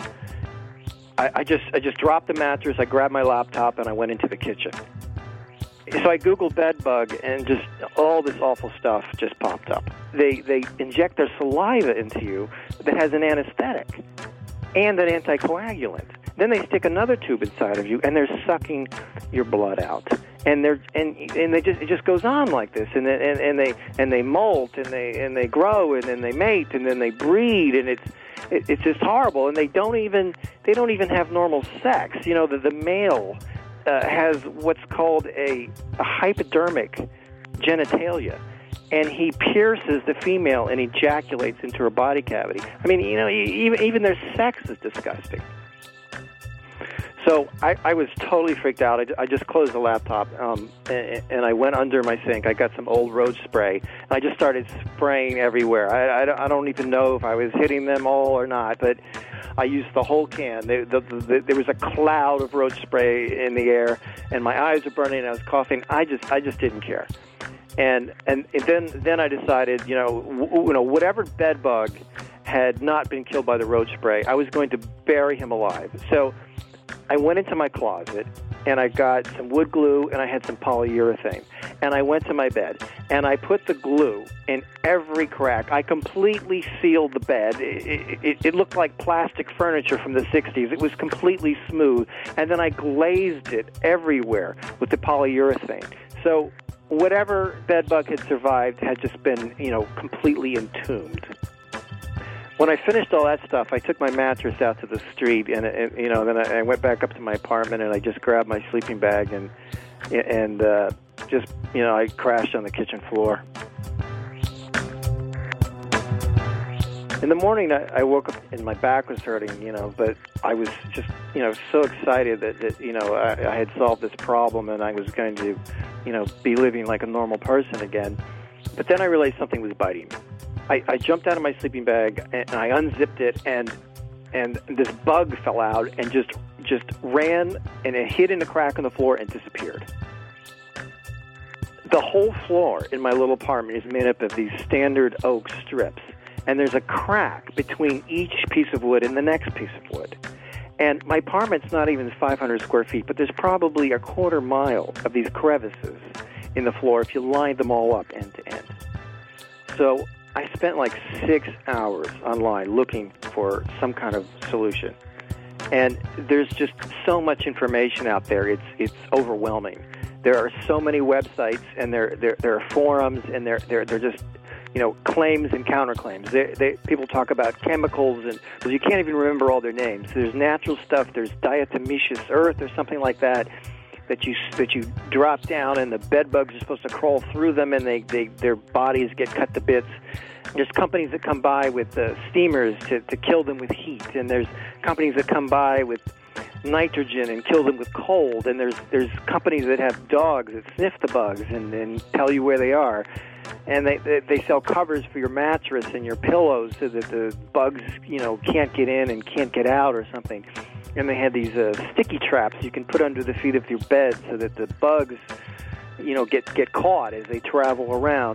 I, I just I just dropped the mattress, I grabbed my laptop, and I went into the kitchen. So I Googled bed bug, and just all this awful stuff just popped up. They, they inject their saliva into you that has an anesthetic and an anticoagulant. Then they stick another tube inside of you, and they're sucking your blood out. And they're and and they just it just goes on like this, and and and they and they molt, and they and they grow, and then they mate, and then they breed, and it's it, it's just horrible. And they don't even they don't even have normal sex. You know, the the male uh, has what's called a, a hypodermic genitalia, and he pierces the female and ejaculates into her body cavity. I mean, you know, even even their sex is disgusting. So I, I was totally freaked out. I, I just closed the laptop, um, and, and I went under my sink. I got some old road spray, and I just started spraying everywhere. I, I, I don't even know if I was hitting them all or not, but I used the whole can. They, the, the, the, there was a cloud of road spray in the air, and my eyes were burning, and I was coughing. I just I just didn't care. And and then then I decided, you know, w- you know, whatever bed bug had not been killed by the road spray, I was going to bury him alive. So I went into my closet, and I got some wood glue, and I had some polyurethane. And I went to my bed, and I put the glue in every crack. I completely sealed the bed. It, it, it looked like plastic furniture from the sixties. It was completely smooth. And then I glazed it everywhere with the polyurethane. So whatever bedbug had survived had just been, you know, completely entombed. When I finished all that stuff, I took my mattress out to the street, and, and you know, then I, I went back up to my apartment, and I just grabbed my sleeping bag, and and uh, just, you know, I crashed on the kitchen floor. In the morning, I, I woke up and my back was hurting, you know, but I was just, you know, so excited that, that you know, I, I had solved this problem and I was going to, you know, be living like a normal person again. But then I realized something was biting me. I, I jumped out of my sleeping bag and I unzipped it, and and this bug fell out and just just ran, and it hid in a crack in the floor and disappeared. The whole floor in my little apartment is made up of these standard oak strips. And there's a crack between each piece of wood and the next piece of wood. And my apartment's not even five hundred square feet, but there's probably a quarter mile of these crevices in the floor if you line them all up end to end. So I spent like six hours online looking for some kind of solution. And there's just so much information out there, it's it's overwhelming. There are so many websites, and there there, there are forums, and they're they're they're just, you know, claims and counterclaims. They, they, people talk about chemicals, and well, you can't even remember all their names. There's natural stuff. There's diatomaceous earth or something like that that you that you drop down, and the bed bugs are supposed to crawl through them, and they, they their bodies get cut to bits. There's companies that come by with uh, steamers to, to kill them with heat, and there's companies that come by with nitrogen and kill them with cold, and there's there's companies that have dogs that sniff the bugs and, and tell you where they are. And they, they they sell covers for your mattress and your pillows so that the bugs, you know, can't get in and can't get out or something. And they have these uh, sticky traps you can put under the feet of your bed so that the bugs, you know, get, get caught as they travel around.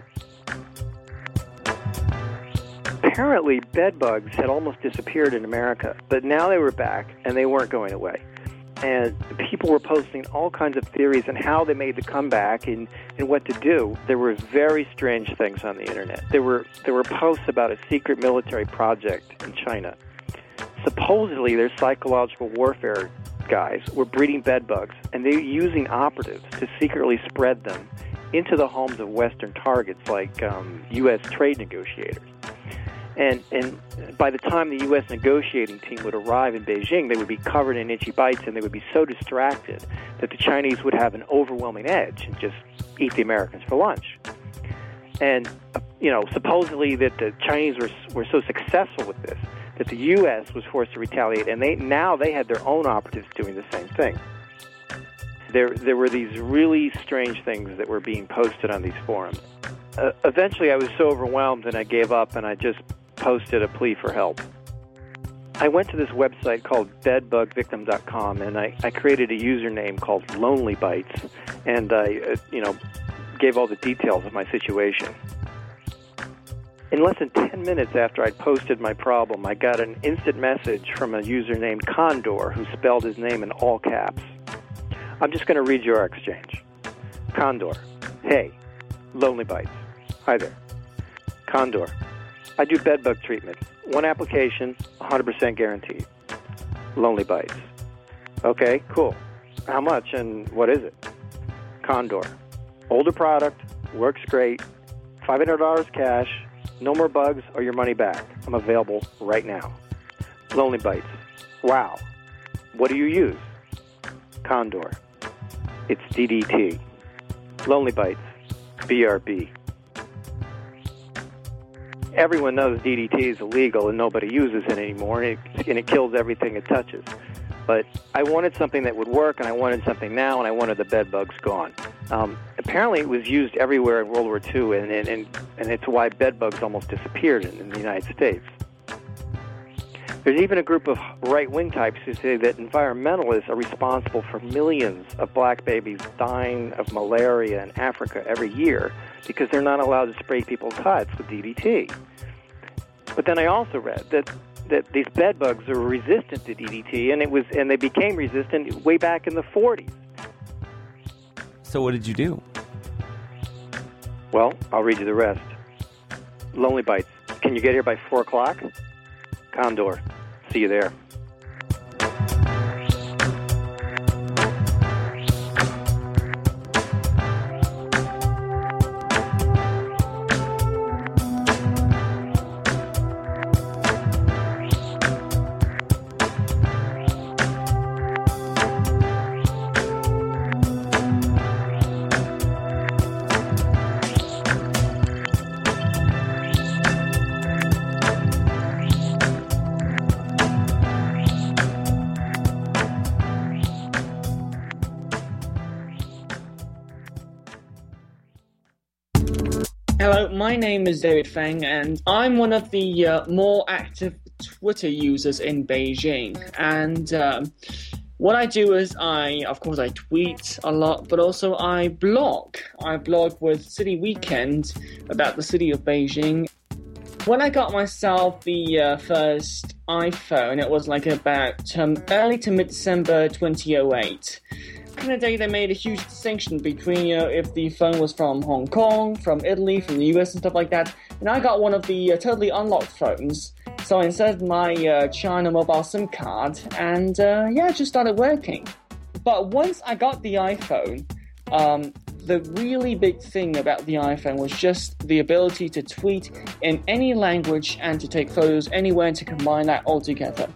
Apparently, bed bugs had almost disappeared in America, but now they were back, and they weren't going away. And people were posting all kinds of theories on how they made the comeback and, and what to do. There were very strange things on the internet. There were there were posts about a secret military project in China. Supposedly, their psychological warfare guys were breeding bed bugs, and they were using operatives to secretly spread them into the homes of Western targets like um, U S trade negotiators. And and by the time the U S negotiating team would arrive in Beijing, they would be covered in itchy bites, and they would be so distracted that the Chinese would have an overwhelming edge and just eat the Americans for lunch. And, you know, supposedly that the Chinese were were so successful with this that the U S was forced to retaliate, and they now they had their own operatives doing the same thing. There, there were these really strange things that were being posted on these forums. Uh, eventually, I was so overwhelmed, and I gave up, and I just posted a plea for help. I went to this website called bed bug victim dot com, and I, I created a username called Lonely Bites, and I, uh, you know, gave all the details of my situation. In less than ten minutes after I'd posted my problem, I got an instant message from a user named Condor, who spelled his name in all caps. I'm just going to read you our exchange. Condor: hey, Lonely Bites. Hi there. Condor: I do bed bug treatment. One application, one hundred percent guaranteed. Lonely Bites: okay, cool. How much and what is it? Condor: older product, works great, five hundred dollars cash, no more bugs or your money back. I'm available right now. Lonely Bites: wow. What do you use? Condor: it's D D T. Lonely Bites: B R B. Everyone knows D D T is illegal and nobody uses it anymore, and it, and it kills everything it touches. But I wanted something that would work, and I wanted something now, and I wanted the bed bugs gone. Um, apparently, it was used everywhere in World War Two, and and, and, and it's why bed bugs almost disappeared in, in the United States. There's even a group of right-wing types who say that environmentalists are responsible for millions of black babies dying of malaria in Africa every year because they're not allowed to spray people's huts with D D T. But then I also read that that these bed bugs are resistant to D D T, and it was and they became resistant way back in the forties. So what did you do? Well, I'll read you the rest. Lonely Bites: can you get here by four o'clock? Condor: see you there. Hello, my name is David Feng, and I'm one of the uh, more active Twitter users in Beijing. And um, what I do is I, of course, I tweet a lot, but also I blog. I blog with City Weekend about the city of Beijing. When I got myself the uh, first iPhone, it was like about um, early to mid-December twenty oh eight. In the day, they made a huge distinction between, you know, if the phone was from Hong Kong, from Italy, from the U S and stuff like that. And I got one of the uh, totally unlocked phones. So I inserted my uh, China mobile SIM card, and uh, yeah, it just started working. But once I got the iPhone, um, the really big thing about the iPhone was just the ability to tweet in any language and to take photos anywhere and to combine that all together.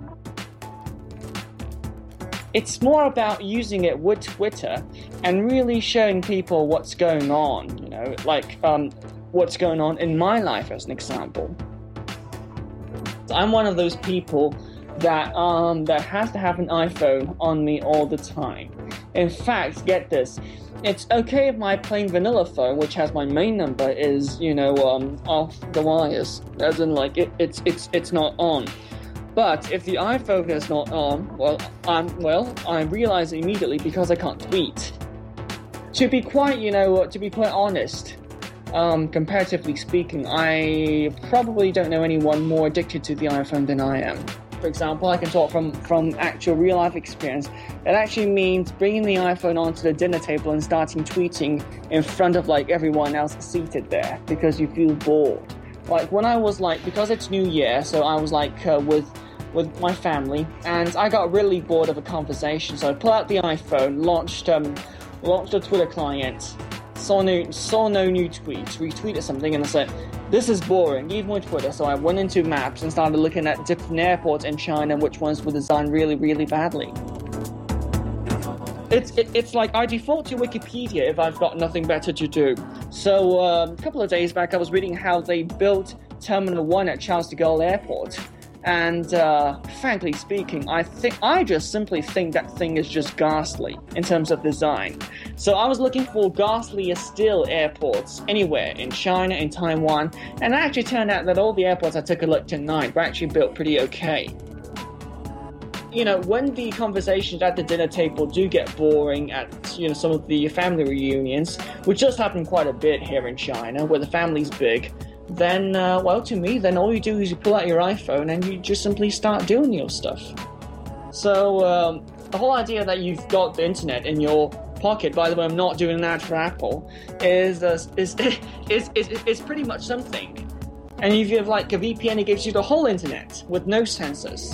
It's more about using it with Twitter and really showing people what's going on, you know, like um, what's going on in my life as an example. I'm one of those people that um, that has to have an iPhone on me all the time. In fact, get this, it's okay if my plain vanilla phone, which has my main number, is, you know, um, off the wires, as in like it, it's it's it's not on. But if the iPhone is not on, well, I'm well, I realize it immediately because I can't tweet. To be quite, you know, to be quite honest, um, comparatively speaking, I probably don't know anyone more addicted to the iPhone than I am. For example, I can talk from, from actual real-life experience. It actually means bringing the iPhone onto the dinner table and starting tweeting in front of, like, everyone else seated there because you feel bored. Like, when I was, like, because it's New Year, so I was, like, uh, with with my family, and I got really bored of a conversation, so I pulled out the iPhone, launched um, launched a Twitter client, saw no, saw no new tweets, retweeted something, and I said, this is boring, even with Twitter. So I went into Maps and started looking at different airports in China, which ones were designed really, really badly. It's it, it's like I default to Wikipedia if I've got nothing better to do. So um, a couple of days back, I was reading how they built Terminal one at Charles de Gaulle Airport. And uh, frankly speaking, I think I just simply think that thing is just ghastly in terms of design. So I was looking for ghastlier still airports anywhere in China, in Taiwan, and it actually turned out that all the airports I took a look tonight were actually built pretty okay. You know, when the conversations at the dinner table do get boring at, you know, some of the family reunions, which does happen quite a bit here in China, where the family's big, then, uh, well, to me, then all you do is you pull out your iPhone and you just simply start doing your stuff. So, um, the whole idea that you've got the internet in your pocket, by the way, I'm not doing that for Apple, is, uh, is, is, is, is pretty much something. And if you have, like, a V P N, it gives you the whole internet with no sensors.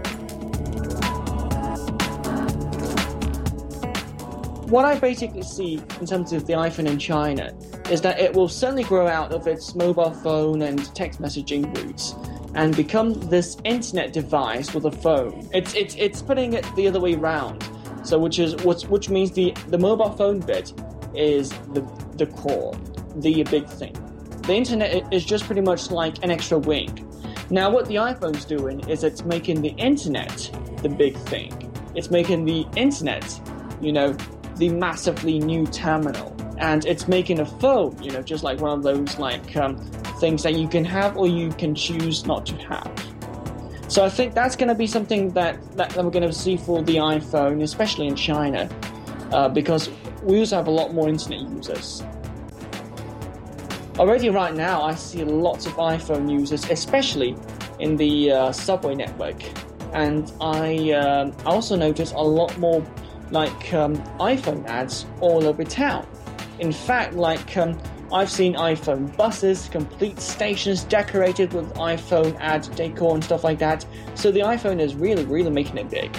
What I basically see in terms of the iPhone in China is that it will certainly grow out of its mobile phone and text messaging roots and become this internet device with a phone. It's it's it's putting it the other way around. So which is which which means the, the mobile phone bit is the the core, the big thing. The internet is just pretty much like an extra wing. Now what the iPhone's doing is it's making the internet the big thing. It's making the internet, you know, the massively new terminal. And it's making a phone, you know, just like one of those like um, things that you can have or you can choose not to have. So I think that's going to be something that, that we're going to see for the iPhone, especially in China, uh, because we also have a lot more internet users. Already right now, I see lots of iPhone users, especially in the uh, subway network. And I uh, also notice a lot more like um, iPhone ads all over town. In fact, like um, I've seen iPhone buses, complete stations decorated with iPhone ad decor and stuff like that. So the iPhone is really, really making it big.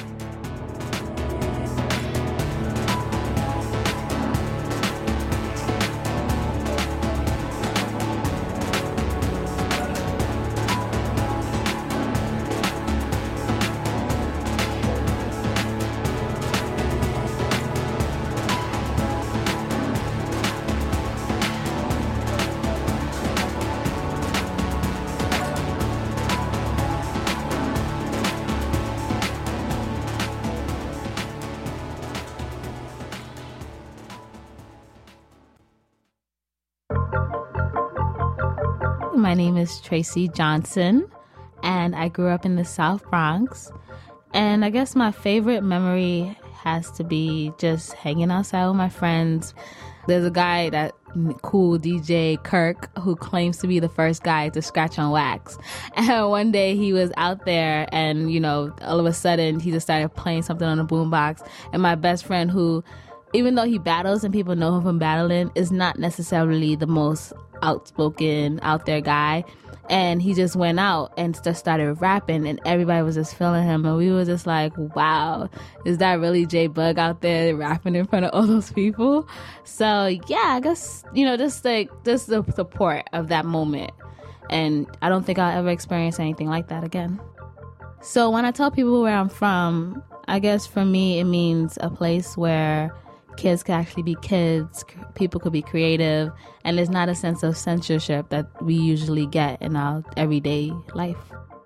my name is Tracy Johnson, and I grew up in the South Bronx. And I guess my favorite memory has to be just hanging outside with my friends. There's a guy, that cool D J Kirk, who claims to be the first guy to scratch on wax. And one day he was out there and, you know, all of a sudden he just started playing something on the boombox. And my best friend, who, even though he battles and people know him from battling, is not necessarily the most outspoken, out there guy. And he just went out and just started rapping, and everybody was just feeling him. And we were just like, wow, is that really J-Bug out there rapping in front of all those people? So, yeah, I guess, you know, just like, just the support of that moment. And I don't think I'll ever experience anything like that again. So when I tell people where I'm from, I guess for me, it means a place where kids can actually be kids, people could be creative, and there's not a sense of censorship that we usually get in our everyday life.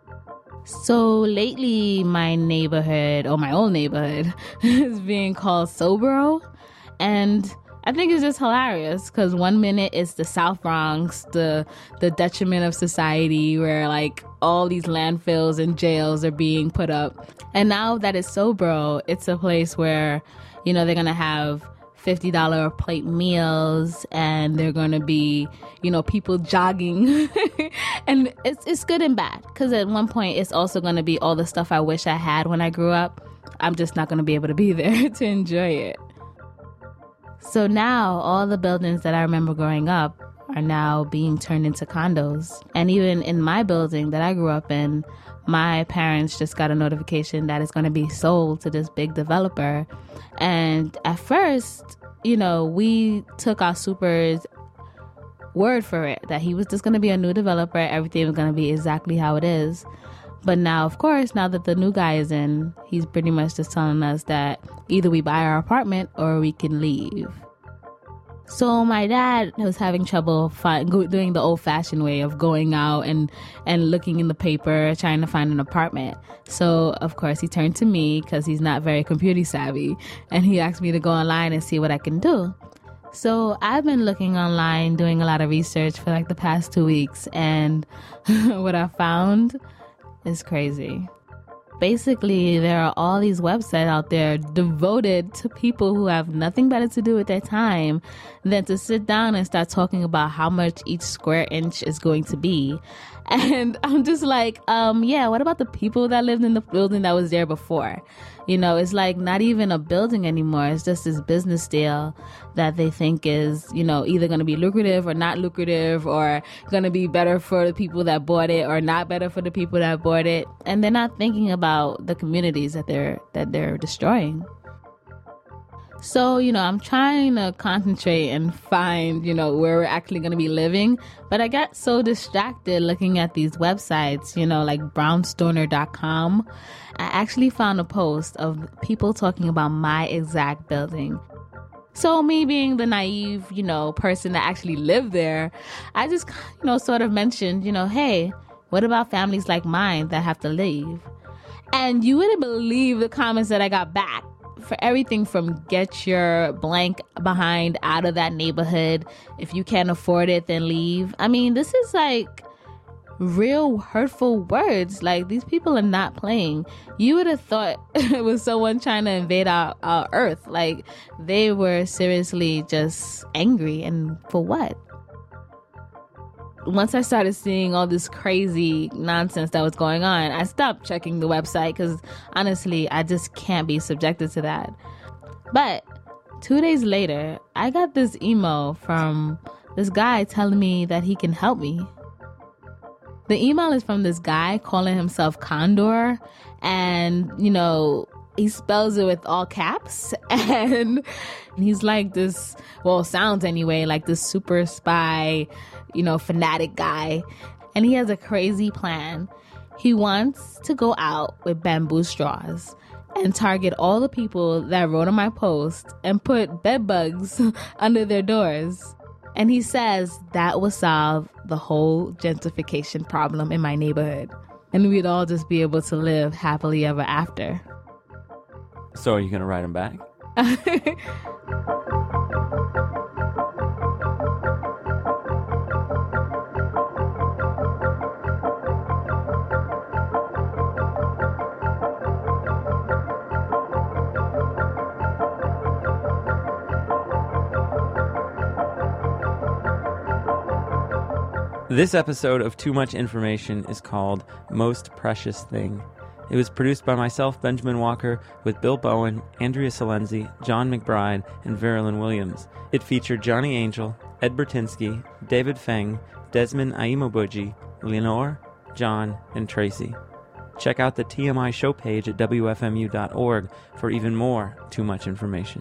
So lately, my neighborhood, or my old neighborhood, is being called Sobro, and I think it's just hilarious because one minute it's the South Bronx, the the detriment of society, where like all these landfills and jails are being put up, and now that it's Sobro, it's a place where, you know, they're going to have fifty dollars a plate meals, and they're going to be, you know, people jogging. And it's it's good and bad, because at one point it's also going to be all the stuff I wish I had when I grew up. I'm just not going to be able to be there to enjoy it. So now all the buildings that I remember growing up are now being turned into condos. And even in my building that I grew up in, my parents just got a notification that it's going to be sold to this big developer. And at first, you know, we took our super's word for it, that he was just going to be a new developer. Everything was going to be exactly how it is. But now, of course, now that the new guy is in, he's pretty much just telling us that either we buy our apartment or we can leave. So my dad was having trouble find, doing the old-fashioned way of going out and, and looking in the paper, trying to find an apartment. So, of course, he turned to me because he's not very computer savvy, and he asked me to go online and see what I can do. So I've been looking online, doing a lot of research for like the past two weeks, and what I found is crazy. Basically, there are all these websites out there devoted to people who have nothing better to do with their time than to sit down and start talking about how much each square inch is going to be. And I'm just like, um, yeah, what about the people that lived in the building that was there before? You know, it's like not even a building anymore. It's just this business deal that they think is, you know, either going to be lucrative or not lucrative, or going to be better for the people that bought it or not better for the people that bought it. And they're not thinking about the communities that they're that they're destroying. So, you know, I'm trying to concentrate and find, you know, where we're actually going to be living. But I got so distracted looking at these websites, you know, like brownstoner dot com. I actually found a post of people talking about my exact building. So me being the naive, you know, person that actually lived there, I just, you know, sort of mentioned, you know, hey, what about families like mine that have to leave? And you wouldn't believe the comments that I got back. For everything from get your blank behind out of that neighborhood. If you can't afford it, then leave. I mean, this is like real hurtful words. Like, these people are not playing. You would have thought it was someone trying to invade our, our earth. Like, they were seriously just angry. And for what? Once I started seeing all this crazy nonsense that was going on, I stopped checking the website because honestly, I just can't be subjected to that. But two days later, I got this email from this guy telling me that he can help me. The email is from this guy calling himself Condor, and, you know, he spells it with all caps, and he's like this, well, sounds anyway, like this super spy, you know, fanatic guy. And he has a crazy plan. He wants to go out with bamboo straws and target all the people that wrote on my post and put bed bugs under their doors. And he says that will solve the whole gentrification problem in my neighborhood. And we'd all just be able to live happily ever after. So are you going to write him back? This episode of Too Much Information is called Most Precious Thing. It was produced by myself, Benjamin Walker, with Bill Bowen, Andrea Salenzi, John McBride, and Verilyn Williams. It featured Johnny Angel, Ed Bertinsky, David Feng, Desmond Aimobuji, Lenore, John, and Tracy. Check out the T M I show page at W F M U dot org for even more Too Much Information.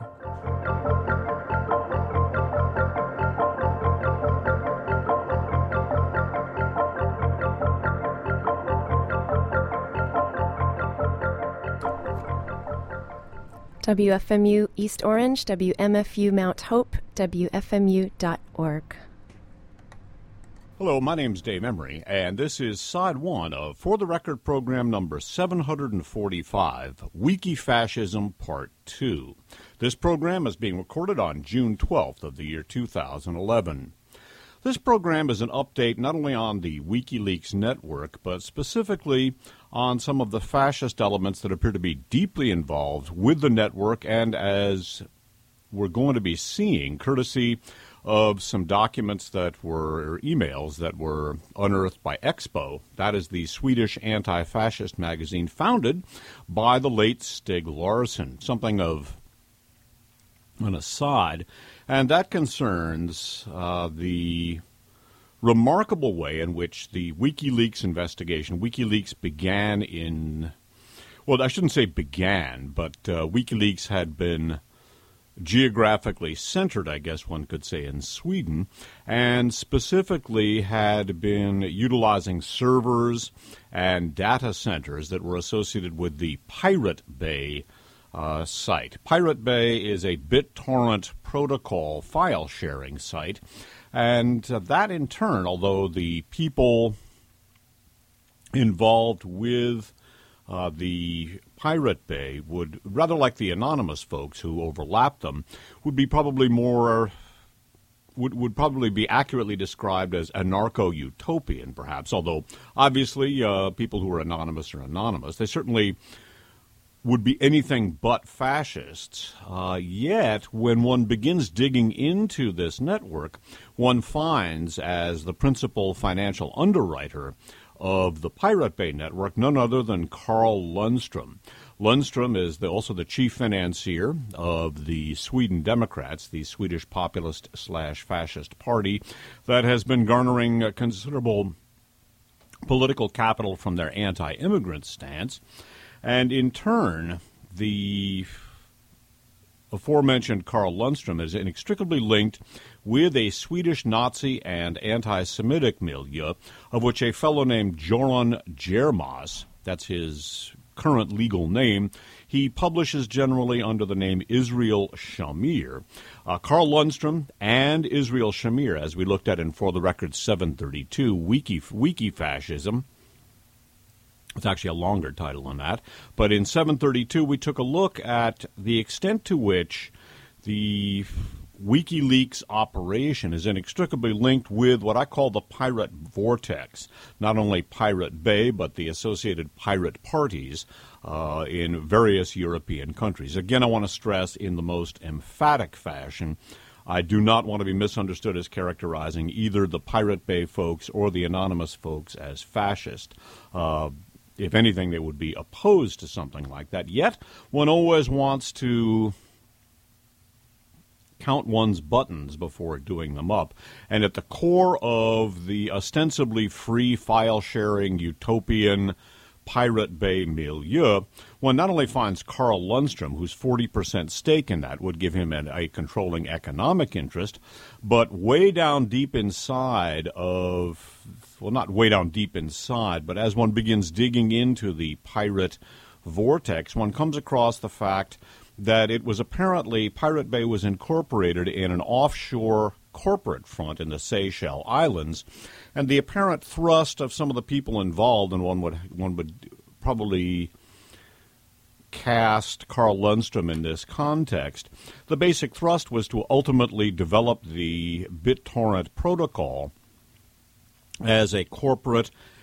W F M U East Orange, W M F U Mount Hope, W F M U dot org. Hello, my name's Dave Emery, and this is Side one of For the Record program number seven hundred forty-five, Wiki-Fascism Part two. This program is being recorded on June twelfth of the year two thousand eleven. This program is an update not only on the WikiLeaks network, but specifically on some of the fascist elements that appear to be deeply involved with the network, and as we're going to be seeing, courtesy of some documents that were, or emails that were unearthed by Expo. That is the Swedish anti-fascist magazine founded by the late Stig Larsson. Something of an aside, and that concerns uh, the remarkable way in which the WikiLeaks investigation, WikiLeaks began in, well, I shouldn't say began, but uh, WikiLeaks had been geographically centered, I guess one could say, in Sweden, and specifically had been utilizing servers and data centers that were associated with the Pirate Bay uh, site. Pirate Bay is a BitTorrent protocol file sharing site, and uh, that in turn, although the people involved with uh, the Pirate Bay would, rather like the anonymous folks who overlap them, would be probably more, would, would probably be accurately described as anarcho-utopian, perhaps, although obviously uh, people who are anonymous are anonymous. They certainly would be anything but fascists. Uh, yet, when one begins digging into this network, one finds, as the principal financial underwriter of the Pirate Bay network, none other than Carl Lundstrom. Lundstrom is the, also the chief financier of the Sweden Democrats, the Swedish populist slash fascist party that has been garnering a considerable political capital from their anti-immigrant stance. And in turn, the aforementioned Carl Lundstrom is inextricably linked with a Swedish Nazi and anti-Semitic milieu, of which a fellow named Joran Jermas, that's his current legal name, he publishes generally under the name Israel Shamir. Uh, Carl Lundstrom and Israel Shamir, as we looked at in For the Record seven thirty-two, Wiki, Wiki-Fascism. It's actually a longer title than that. But in seven thirty-two, we took a look at the extent to which the WikiLeaks operation is inextricably linked with what I call the pirate vortex. Not only Pirate Bay, but the associated pirate parties uh, in various European countries. Again, I want to stress in the most emphatic fashion, I do not want to be misunderstood as characterizing either the Pirate Bay folks or the anonymous folks as fascist. Uh, If anything, they would be opposed to something like that. Yet, one always wants to count one's buttons before doing them up. And at the core of the ostensibly free file-sharing utopian Pirate Bay milieu, one not only finds Carl Lundstrom, whose forty percent stake in that would give him an, a controlling economic interest, but way down deep inside of... Well, not way down deep inside, but as one begins digging into the pirate vortex, one comes across the fact that it was apparently, Pirate Bay was incorporated in an offshore corporate front in the Seychelles Islands, and the apparent thrust of some of the people involved, and one would, one would probably cast Carl Lundstrom in this context, the basic thrust was to ultimately develop the BitTorrent protocol as a corporate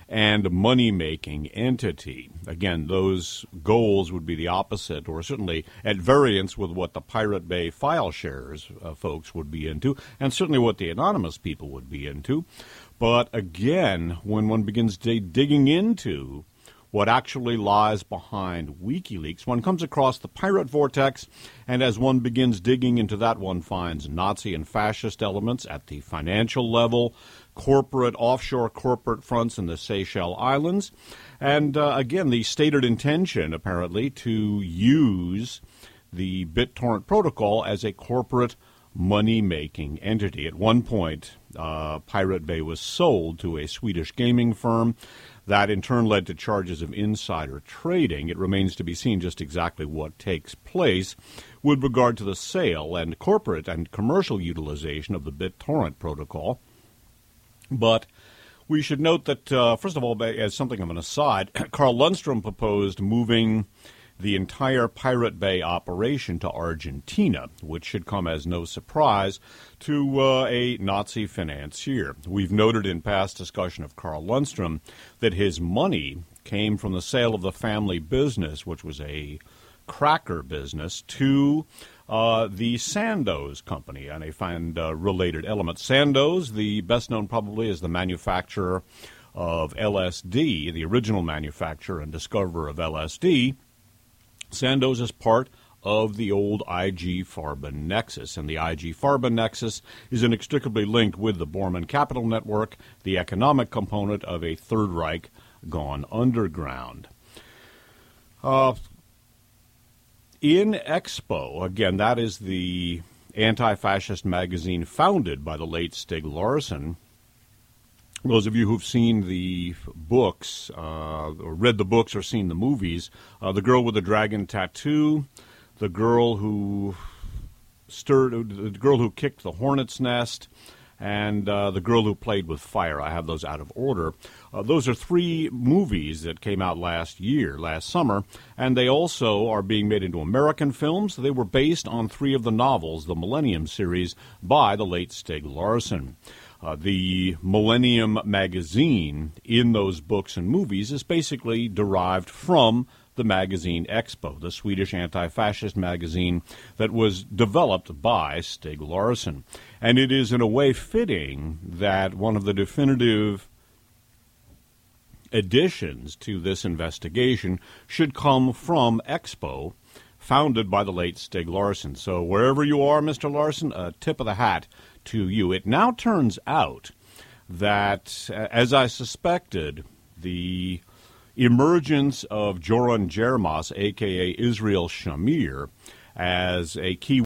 and money-making entity. Again, those goals would be the opposite, or certainly at variance with what the Pirate Bay file sharers uh, folks would be into, and certainly what the anonymous people would be into. But again, when one begins d- digging into what actually lies behind WikiLeaks, one comes across the pirate vortex, and as one begins digging into that, one finds Nazi and fascist elements at the financial level, corporate, offshore corporate fronts in the Seychelles Islands, and uh, again, the stated intention, apparently, to use the BitTorrent protocol as a corporate money-making entity. At one point, uh, Pirate Bay was sold to a Swedish gaming firm. That in turn led to charges of insider trading. It remains to be seen just exactly what takes place with regard to the sale and corporate and commercial utilization of the BitTorrent protocol. But we should note that, uh, first of all, as something of an aside, Carl Lundstrom proposed moving the entire Pirate Bay operation to Argentina, which should come as no surprise to uh, a Nazi financier. We've noted in past discussion of Carl Lundstrom that his money came from the sale of the family business, which was a cracker business, to uh, the Sandoz company, and they find uh, related elements. Sandoz, the best known probably as the manufacturer of L S D, the original manufacturer and discoverer of L S D. Sandoz is part of the old I G Farben nexus, and the I G Farben nexus is inextricably linked with the Bormann Capital Network, the economic component of a Third Reich gone underground. Uh, in Expo, again, that is the anti-fascist magazine founded by the late Stig Larsson. Those of you who've seen the books, uh, or read the books or seen the movies, uh, The Girl with the Dragon Tattoo, The Girl Who Stirred, The Girl Who Kicked the Hornet's Nest, and uh, The Girl Who Played with Fire. I have those out of order. Uh, those are three movies that came out last year, last summer, and they also are being made into American films. They were based on three of the novels, the Millennium series, by the late Stig Larsson. Uh, the Millennium magazine in those books and movies is basically derived from the magazine Expo, the Swedish anti-fascist magazine that was developed by Stig Larsson. And it is in a way fitting that one of the definitive additions to this investigation should come from Expo, founded by the late Stig Larsson. So wherever you are, Mister Larsson, a tip of the hat to you. It now turns out that, as I suspected, the emergence of Joran Jermas, a k a. Israel Shamir, as a key